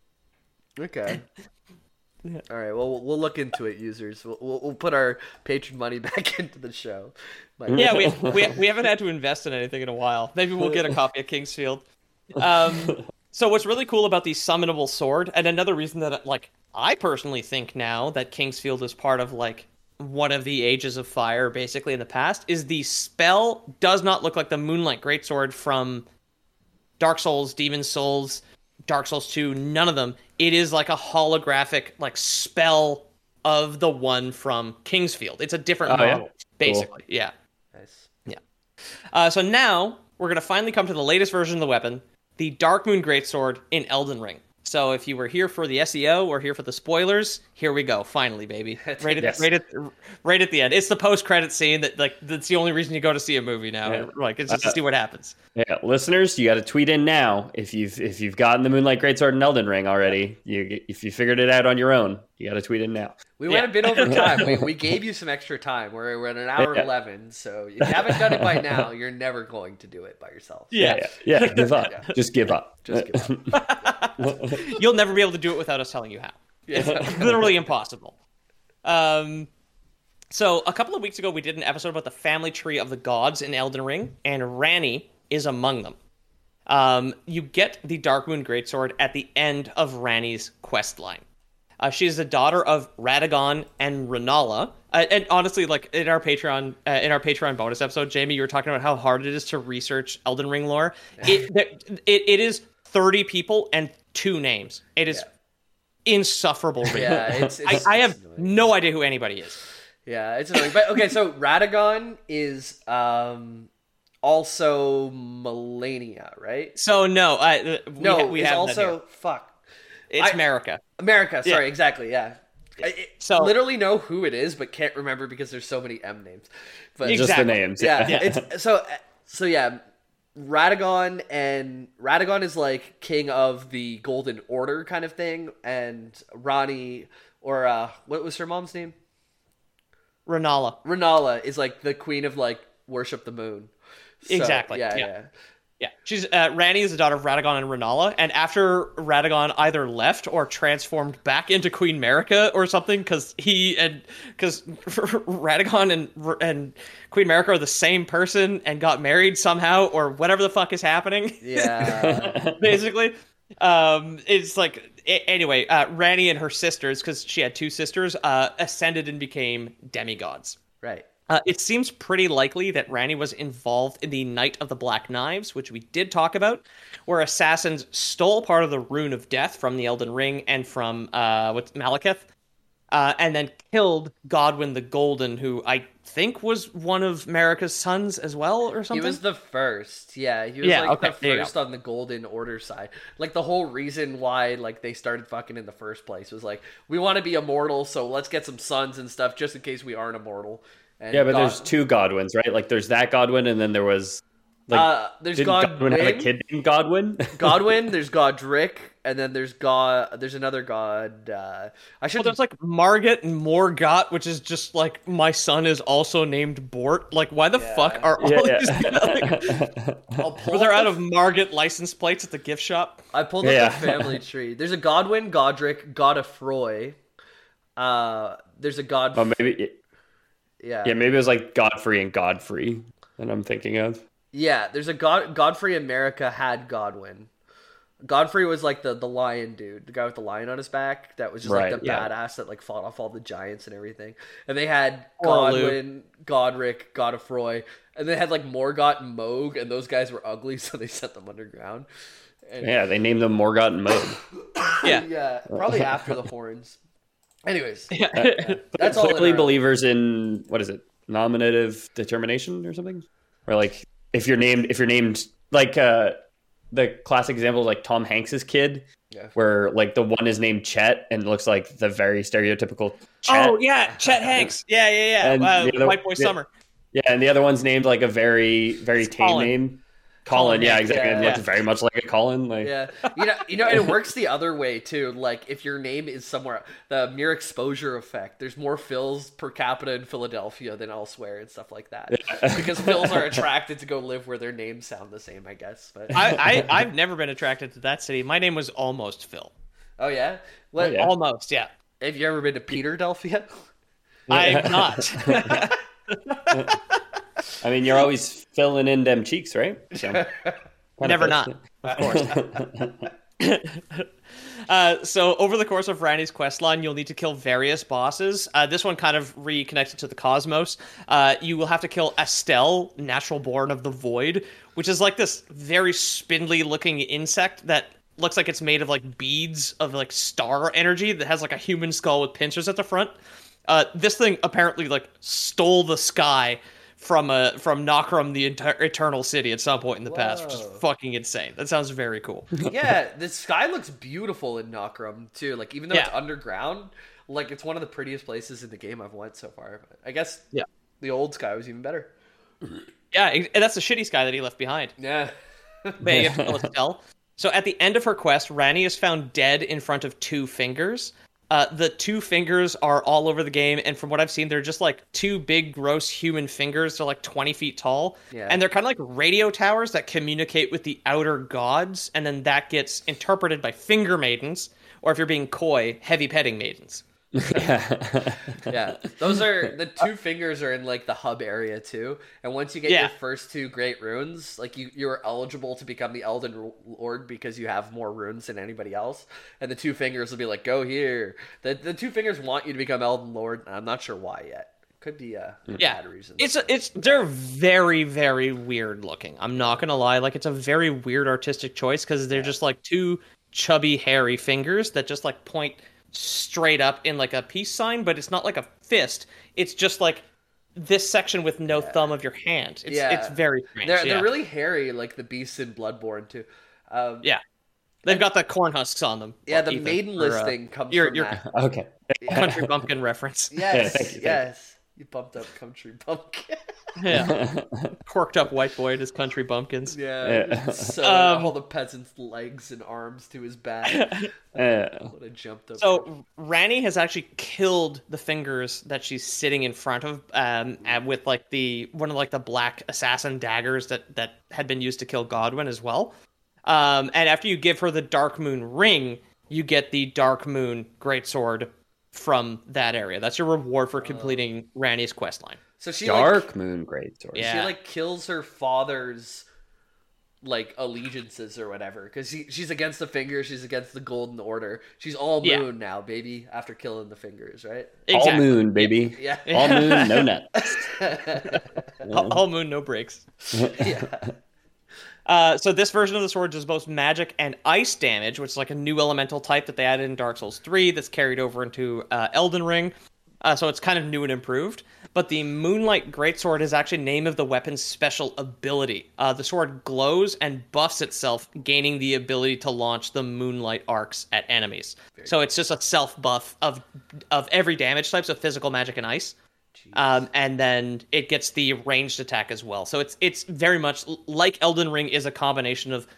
Okay. Yeah. All right. Well, we'll look into it, users. We'll we'll, we'll put our patron money back into the show. My
yeah, we, we we haven't had to invest in anything in a while. Maybe we'll get a copy of Kingsfield. Um, so what's really cool about the summonable sword, and another reason that like I personally think now that Kingsfield is part of like one of the Ages of Fire, basically in the past, is the spell does not look like the Moonlight Greatsword from Dark Souls, Demon Souls, Dark Souls two, none of them. It is like a holographic like spell of the one from Kingsfield. It's a different
oh,
model,
yeah?
basically.
Cool.
Yeah.
Nice.
Yeah. Uh, so now we're going to finally come to the latest version of the weapon, the Darkmoon Greatsword in Elden Ring. So if you were here for the S E O or here for the spoilers, here we go. Finally, baby. Right at, yes. right at, right at the end. It's the post-credit scene that like that's the only reason you go to see a movie now. Yeah. Like it's just to see what happens.
Yeah, listeners, you got to tweet in now if you've if you've gotten the Moonlight Greatsword in Elden Ring already. You if you figured it out on your own, you got to tweet in now.
We yeah. might have been over time. we, we gave you some extra time. We're, we're at an hour yeah. eleven, so if you haven't done it by now, you're never going to do it by yourself.
Yeah, yeah, yeah. yeah give up. Yeah. Just give up.
Just give up.
You'll never be able to do it without us telling you how. It's literally impossible. Um, so a couple of weeks ago, we did an episode about the family tree of the gods in Elden Ring, and Ranni is among them. Um, you get the Darkmoon Greatsword at the end of Ranni's quest line. Uh, she is the daughter of Radagon and Rennala, Uh, and honestly, like in our Patreon, uh, in our Patreon bonus episode, Jamie, you were talking about how hard it is to research Elden Ring lore. It it, it is thirty people and two names. It is yeah. insufferable. Reading.
Yeah, it's, it's,
I, I have
it's
no idea who anybody is.
Yeah, it's annoying. But okay, so Radagon is um also Melania, right?
So no, uh, we
no,
ha- we
it's
have
also fuck.
It's
I,
America.
America, sorry,
Yeah.
exactly, yeah. I
So
literally know who it is, but can't remember because there's so many M names. But
Just
Exactly.
the names.
yeah,
Yeah.
it's so so yeah. Radagon and Radagon is like king of the Golden Order kind of thing, and Rani or uh, what was her mom's name?
Renala.
Renala is like the queen of like worship the moon. So,
Exactly,
Yeah,
yeah.
yeah.
Yeah, she's uh, Rani is the daughter of Radagon and Renala, and after Radagon either left or transformed back into Queen Marika or something, because he and because Radagon and and Queen Marika are the same person and got married somehow or whatever the fuck is happening.
Yeah.
Basically, um, it's like a- anyway, uh, Rani and her sisters, because she had two sisters, uh, ascended and became demigods.
Right.
Uh, it seems pretty likely that Rani was involved in the Night of the Black Knives, which we did talk about, where assassins stole part of the Rune of Death from the Elden Ring and from uh, what's Malekith, uh, and then killed Godwyn the Golden, who I think was one of Marika's sons as well, or something.
He was the first. Yeah, he was
Yeah,
like
okay,
the
there you
first
go.
on the Golden Order side. Like the whole reason why like they started fucking in the first place was like, we want to be immortal, so let's get some sons and stuff just in case we aren't immortal. And
Yeah, but
God-
there's two Godwins, right? Like there's that Godwin, and then there was like
uh, there's
didn't Godwin have a
Godwyn,
kid named Godwin?
Godwyn, there's Godric, and then there's God. There's another God. Uh, I should.
Well, there's like Margit and Morgott, which is just like my son is also named Bort. Like, why the fuck are all
Yeah,
these?
yeah.
Like,
I'll pull
were they
up
out
the-
of Margit license plates at the gift shop?
I pulled
Yeah.
up the family tree. There's a Godwyn, Godric, Godefroy. Uh, there's a God.
Oh, maybe
yeah.
yeah, maybe it was like Godfrey and Godfrey that I'm thinking of.
Yeah, there's a God. Godfrey in America had Godwyn. Godfrey was like the the lion dude, the guy with the lion on his back. That was just
Right,
like the
yeah.
badass that like fought off all the giants and everything. And they had
Poor Lou.
Godwyn, Godric, Godefroy, and they had like Morgott and Moog, and those guys were ugly, so they sent them underground. And,
Yeah, they named them Morgott and Moog.
Yeah.
yeah, probably after the horns. Anyways,
Yeah.
that's all.
Clearly
in our-
believers in what is it? Nominative determination or something? Or like if you're named if you're named like uh the classic example is like Tom Hanks's kid,
Yeah.
where like the one is named Chet and looks like the very stereotypical Chet.
Oh yeah, Chet Hanks. Yeah, yeah, yeah.
And
Uh,
the other-
White Boy
yeah.
Summer.
Yeah, and the other one's named like a very very
It's
tame
Colin.
name. Colin, yeah,
yeah,
exactly.
yeah,
It looks
yeah.
very much like a Colin. Like
Yeah, you know, you know, and it works the other way too. Like if your name is somewhere, the mere exposure effect. There's more Phils per capita in Philadelphia than elsewhere and stuff like that. Because Phils are attracted to go live where their names sound the same, I guess. But
I, I I've never been attracted to that city. My name was almost Phil.
oh yeah, what?
Oh, yeah.
Almost, yeah.
Have you ever been to Peterdelphia?
I'm not.
I mean, you're always filling in them cheeks, right? So, kind of
Never
fits.
not, of course. uh, so over the course of Rani's questline, you'll need to kill various bosses. Uh, this one kind of reconnected to the cosmos. Uh, you will have to kill Estelle, natural born of the void, which is like this very spindly looking insect that looks like it's made of like beads of like star energy that has like a human skull with pincers at the front. Uh, this thing apparently like stole the sky from uh, from Nokrum, the enter- Eternal City, at some point in the past, which is
Whoa.
fucking insane. That sounds very cool.
Yeah, the sky looks beautiful in Nokrum too. Like even though it's
Yeah.
underground, like it's one of the prettiest places in the game I've went so far. But I guess
Yeah.
the old sky was even better.
Yeah, and that's the shitty sky that he left behind.
Yeah.
But yeah, you have to kill Estelle. So at the end of her quest, Rani is found dead in front of two fingers. Uh, the two fingers are all over the game, and from what I've seen, they're just like two big, gross human fingers. They're like twenty feet tall,
Yeah.
and they're kind of like radio towers that communicate with the outer gods, and then that gets interpreted by finger maidens, or if you're being coy, heavy petting maidens.
Yeah, those are the two fingers are in like the hub area too. And once you get
Yeah.
your first two great runes, like you you're eligible to become the Elden Lord because you have more runes than anybody else. And the two fingers will be like, go here. The the two fingers want you to become Elden Lord. And I'm not sure why yet. could be a
yeah.
bad reason.
It's a, it's they're very very weird looking. I'm not gonna lie, like it's a very weird artistic choice because they're yeah. just like two chubby hairy fingers that just like point straight up in like a peace sign, but it's not like a fist. It's just like this section with no yeah. thumb of your hand. It's yeah. it's very strange.
They're
yeah.
they're really hairy, like the beasts in Bloodborne too. Um,
yeah. They've got the corn husks on them.
Yeah, the maidenless uh, thing comes
your,
from
your
that.
Okay.
Country bumpkin reference.
Yes,
yeah, thank you,
yes.
Thank
you. you bumped up country bumpkin.
yeah. Corked up white boy at his country bumpkins.
Yeah. yeah. So um, all the peasants' legs and arms to his back.
Yeah.
What a jumped up.
So Ranni has actually killed the fingers that she's sitting in front of, um, and with like the one of like the black assassin daggers that that had been used to kill Godwyn as well. Um, and after you give her the Dark Moon ring, you get the Dark Moon greatsword from that area. That's your reward for completing uh, Ranni's questline.
So she
Dark
like,
Moon greatsword.
Yeah. She like kills her father's like allegiances or whatever because she, she's against the fingers. She's against the Golden Order. She's all moon yeah. now, baby. After killing the fingers, right?
Exactly. All moon, baby.
Yeah.
yeah. All moon, no nuts.
all, all moon, no breaks.
yeah.
Uh, so this version of the sword does both magic and ice damage, which is like a new elemental type that they added in Dark Souls three that's carried over into uh, Elden Ring. Uh, so it's kind of new and improved. But the Moonlight Greatsword is actually name of the weapon's special ability. Uh, the sword glows and buffs itself, gaining the ability to launch the Moonlight arcs at enemies. Very so it's just a self buff of of every damage type, so physical, magic, and ice. Um, and then it gets the ranged attack as well. So it's it's very much like Elden Ring is a combination of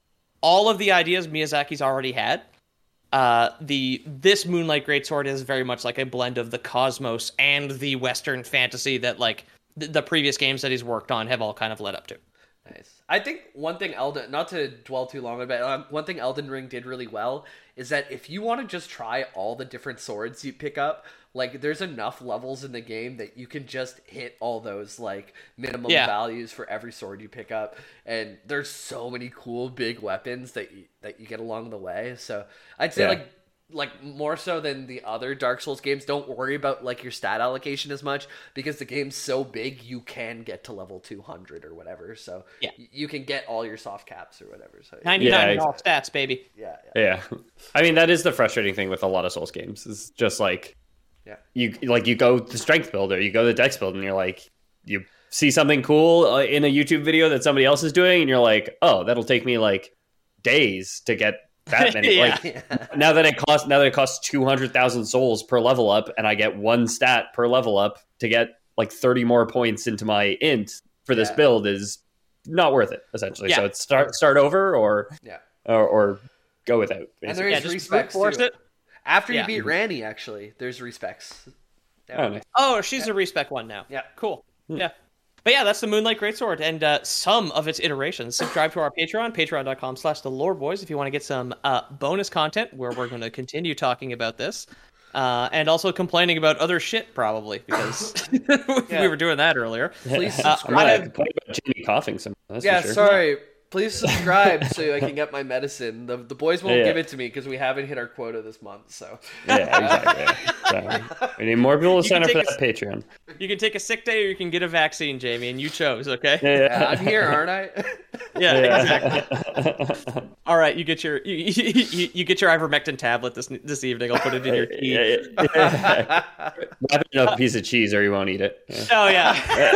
all of the ideas Miyazaki's already had. Uh, the this Moonlight Greatsword is very much like a blend of the cosmos and the Western fantasy that like th- the previous games that he's worked on have all kind of led up to.
Nice. I think one thing Elden, not to dwell too long about it, um, one thing Elden Ring did really well is that if you want to just try all the different swords you pick up, like there's enough levels in the game that you can just hit all those like minimum yeah. values for every sword you pick up, and there's so many cool big weapons that you, that you get along the way. So I'd say yeah. like like more so than the other Dark Souls games, don't worry about like your stat allocation as much because the game's so big you can get to level two hundred or whatever. So
yeah.
y- you can get all your soft caps or whatever. So
ninety-nine
yeah,
all stats, baby.
Yeah,
yeah. Yeah. I mean, that is the frustrating thing with a lot of Souls games. Is just like
yeah.
You like you go the strength builder, you go the dex build, and you're like you see something cool uh, in a YouTube video that somebody else is doing, and you're like, oh, that'll take me like days to get that many.
yeah.
Like now that it costs now that it costs two hundred thousand souls per level up, and I get one stat per level up to get like thirty more points into my int for this
yeah.
build is not worth it essentially.
Yeah.
So it's start start over or
yeah
or, or go without. Basically.
And there is
yeah,
respects
force
too.
it.
After you
yeah.
beat Ranni, actually, there's respects.
Oh, nice.
Oh, she's a respec one now.
Yeah.
Cool. Yeah. But yeah, that's the Moonlight Greatsword and uh, some of its iterations. Subscribe to our Patreon, patreon.com slash the Lore Boys, if you want to get some uh, bonus content where we're going to continue talking about this. Uh, and also complaining about other shit, probably, because
yeah.
we were doing that earlier.
Please
Uh,
subscribe.
I'm gonna complain about Jamie coughing some. That's
yeah,
for sure.
sorry. Please subscribe so I can get my medicine. The the boys won't
Yeah.
give it to me because we haven't hit our quota this month. So
Yeah, exactly. So, we need more people to
You
sign
can
up for
take
that Patreon.
You can take a sick day or you can get a vaccine, Jamie, and you chose, okay?
Yeah,
yeah, I'm here, aren't I?
Yeah,
Yeah.
exactly. All right, you get your you, you, you get your ivermectin tablet this this evening. I'll put it in your tea.
Yeah, yeah, yeah. Wrap it in a piece of cheese or you won't eat it. Yeah.
Oh yeah.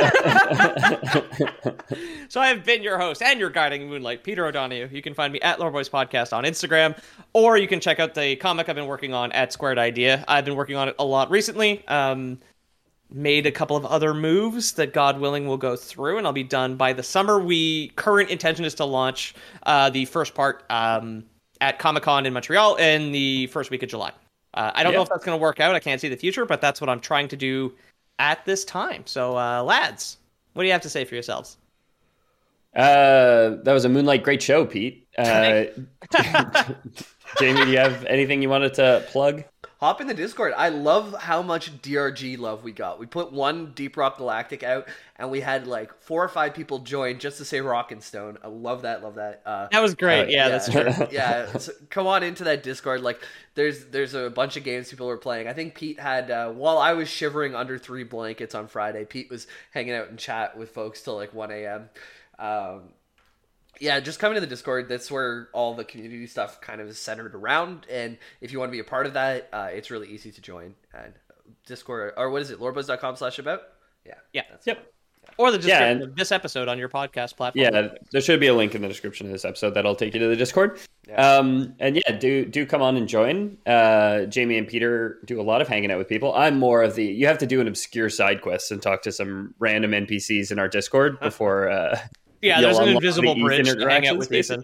So I have been your host and your guiding moonlight, Peter O'Donoghue. You can find me at Lore Boys Podcast on Instagram, or you can check out the comic I've been working on at Squared Idea. I've been working on it a lot recently. Um, made a couple of other moves that, God willing, will go through, and I'll be done by the summer. We current intention is to launch uh, the first part um, at Comic-Con in Montreal in the first week of July. Uh, I don't
Yeah.
know if that's going to work out. I can't see the future, but that's what I'm trying to do at this time. So, uh, lads, what do you have to say for yourselves?
Uh, that was a Moonlight great show, Pete. Uh, Jamie, do you have anything you wanted to plug?
Hop in the Discord. I love how much D R G love we got. We put one Deep Rock Galactic out, and we had like four or five people join just to say Rock and Stone. I love that. Love that. Uh,
that was great. Uh, yeah, yeah, that's true.
Yeah, so come on into that Discord. Like, there's there's a bunch of games people were playing. I think Pete had uh, while I was shivering under three blankets on Friday, Pete was hanging out in chat with folks till like one a.m. Um, Yeah, just come into the Discord. That's where all the community stuff kind of is centered around. And if you want to be a part of that, uh, it's really easy to join. And Discord, or what is it, lorebuzz.com slash about? Yeah.
Yeah.
That's yep.
Yeah. Or the description
yeah, and,
of this episode on your podcast platform.
Yeah, there should be a link in the description of this episode that'll take you to the Discord. Yeah. Um, and yeah, do do come on and join. Uh, Jamie and Peter do a lot of hanging out with people. I'm more of the, you have to do an obscure side quest and talk to some random N P Cs in our Discord before... Uh,
Yeah, there's an invisible bridge to hang out with Ethan.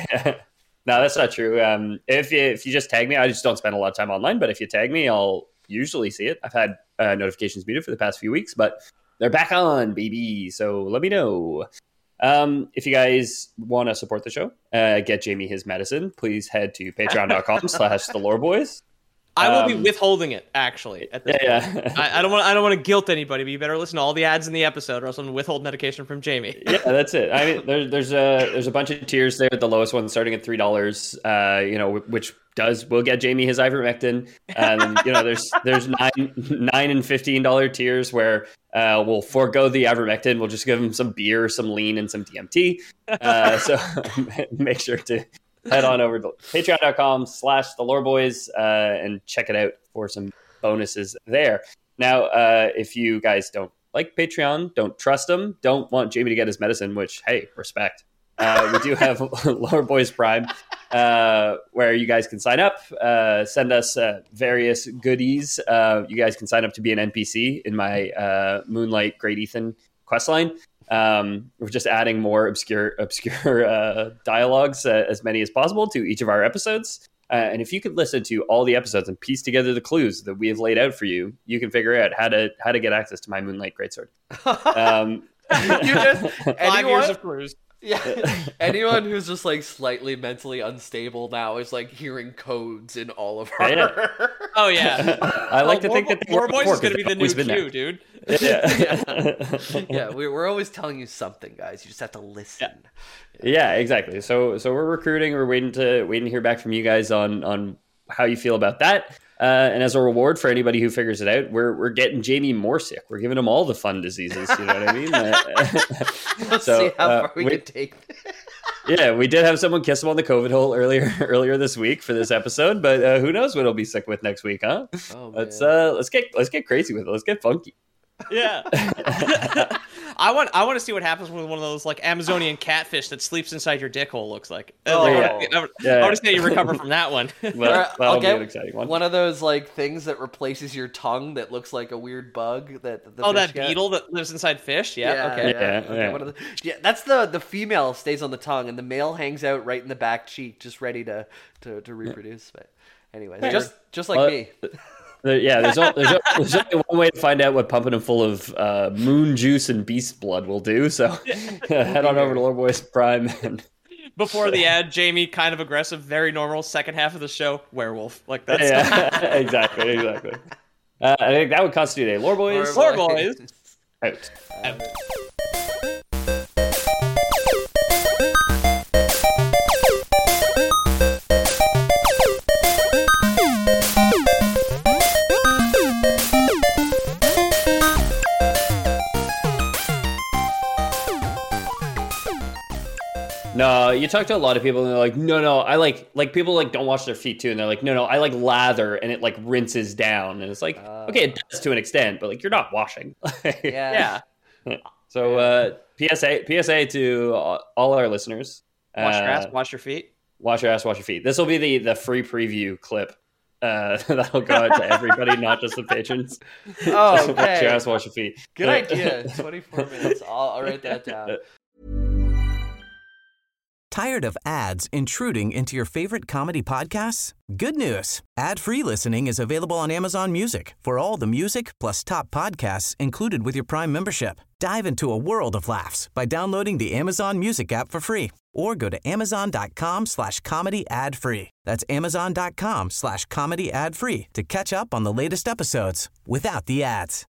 No, that's not true. Um, if you, if you just tag me, I just don't spend a lot of time online, but if you tag me, I'll usually see it. I've had uh, notifications muted for the past few weeks, but they're back on, baby. So let me know. Um, if you guys want to support the show, uh, get Jamie his medicine, please head to patreon.com slash the lore boys.
I will
um,
be withholding it, actually. At this
yeah,
point. yeah. I, I don't want. I don't want to guilt anybody, but you better listen to all the ads in the episode, or else I'm going to withhold medication from Jamie.
Yeah, that's it. I mean, there, there's a there's a bunch of tiers there. The lowest one starting at three dollars. Uh, you know, which does will get Jamie his ivermectin. And you know, there's there's nine nine and fifteen dollar tiers where uh, we'll forego the ivermectin. We'll just give him some beer, some lean, and some D M T. Uh, so make sure to head on over to patreon.com slash the lore boys uh, and check it out for some bonuses there. Now, uh, if you guys don't like Patreon, don't trust them, don't want Jamie to get his medicine, which, hey, respect. Uh, we do have Lore Boys Prime, uh, where you guys can sign up, uh, send us uh, various goodies. Uh, you guys can sign up to be an N P C in my uh, Moonlight Great Ethan questline. Um, we're just adding more obscure, obscure uh, dialogues, uh, as many as possible, to each of our episodes. Uh, and if you could listen to all the episodes and piece together the clues that we have laid out for you, you can figure out how to how to get access to my Moonlight Greatsword. Um,
you just
five
anyone,
years of clues.
Yeah, anyone who's just like slightly mentally unstable now is like hearing codes in all of our.
Yeah, yeah.
Oh yeah,
I like
well,
to think that
Lore Boys is going to be the new Q, dude.
Yeah, yeah. yeah we, we're always telling you something, guys. You just have to listen.
Yeah. yeah, exactly. So, so we're recruiting. We're waiting to waiting to hear back from you guys on on how you feel about that. Uh, and as a reward for anybody who figures it out, we're we're getting Jamie more sick. We're giving him all the fun diseases. You know what I mean?
Let's
so,
see how
uh,
far we, we can take this.
Yeah, we did have someone kiss him on the COVID hole earlier earlier this week for this episode, but uh, who knows what he'll be sick with next week, huh?
Oh,
let's uh, let's get let's get crazy with it. Let's get funky.
Yeah. I want I want to see what happens with one of those like Amazonian catfish that sleeps inside your dick hole. Looks like.
Oh,
like,
yeah.
I, I,
yeah.
I want to see how you recover from that one.
Well, that'll
I'll
be
get
an exciting one.
One of those like things that replaces your tongue that looks like a weird bug. That the
oh,
fish
that
get.
beetle that lives inside fish. Yeah.
Yeah,
okay.
Yeah,
Yeah,
okay,
yeah.
One of the, yeah, that's the the female stays on the tongue, and the male hangs out right in the back cheek, just ready to to, to reproduce. But anyways, just just like
Well,
me.
There- yeah, there's, o- there's, o- there's only one way to find out what pumping him full of uh, moon juice and beast blood will do. So head on over to Lore Boys Prime. And
Before the ad, Jamie, kind of aggressive, very normal. Second half of the show, werewolf. Like that's
yeah, exactly, exactly. Uh, I think that would constitute a Lore Boys
Lore Boys.
out.
Out.
No, you talk to a lot of people and they're like, no, no, I like, like people like don't wash their feet too. And they're like, no, no, I like lather and it like rinses down. And it's like,
Uh.
okay, it does to an extent, but like you're not washing.
Yeah.
Yeah.
So uh, P S A, P S A to all all our listeners.
Wash your ass,
Uh,
wash your feet.
Wash your ass, wash your feet. This will be the, the free preview clip. Uh, that'll go out to everybody, not just the patrons.
Oh,
Wash your
okay.
ass, wash your feet.
Good idea. twenty-four minutes. I'll, I'll write that down.
Tired of ads intruding into your favorite comedy podcasts? Good news. Ad-free listening is available on Amazon Music for all the music plus top podcasts included with your Prime membership. Dive into a world of laughs by downloading the Amazon Music app for free or go to amazon.com slash comedy ad free. That's amazon.com slash comedy ad free to catch up on the latest episodes without the ads.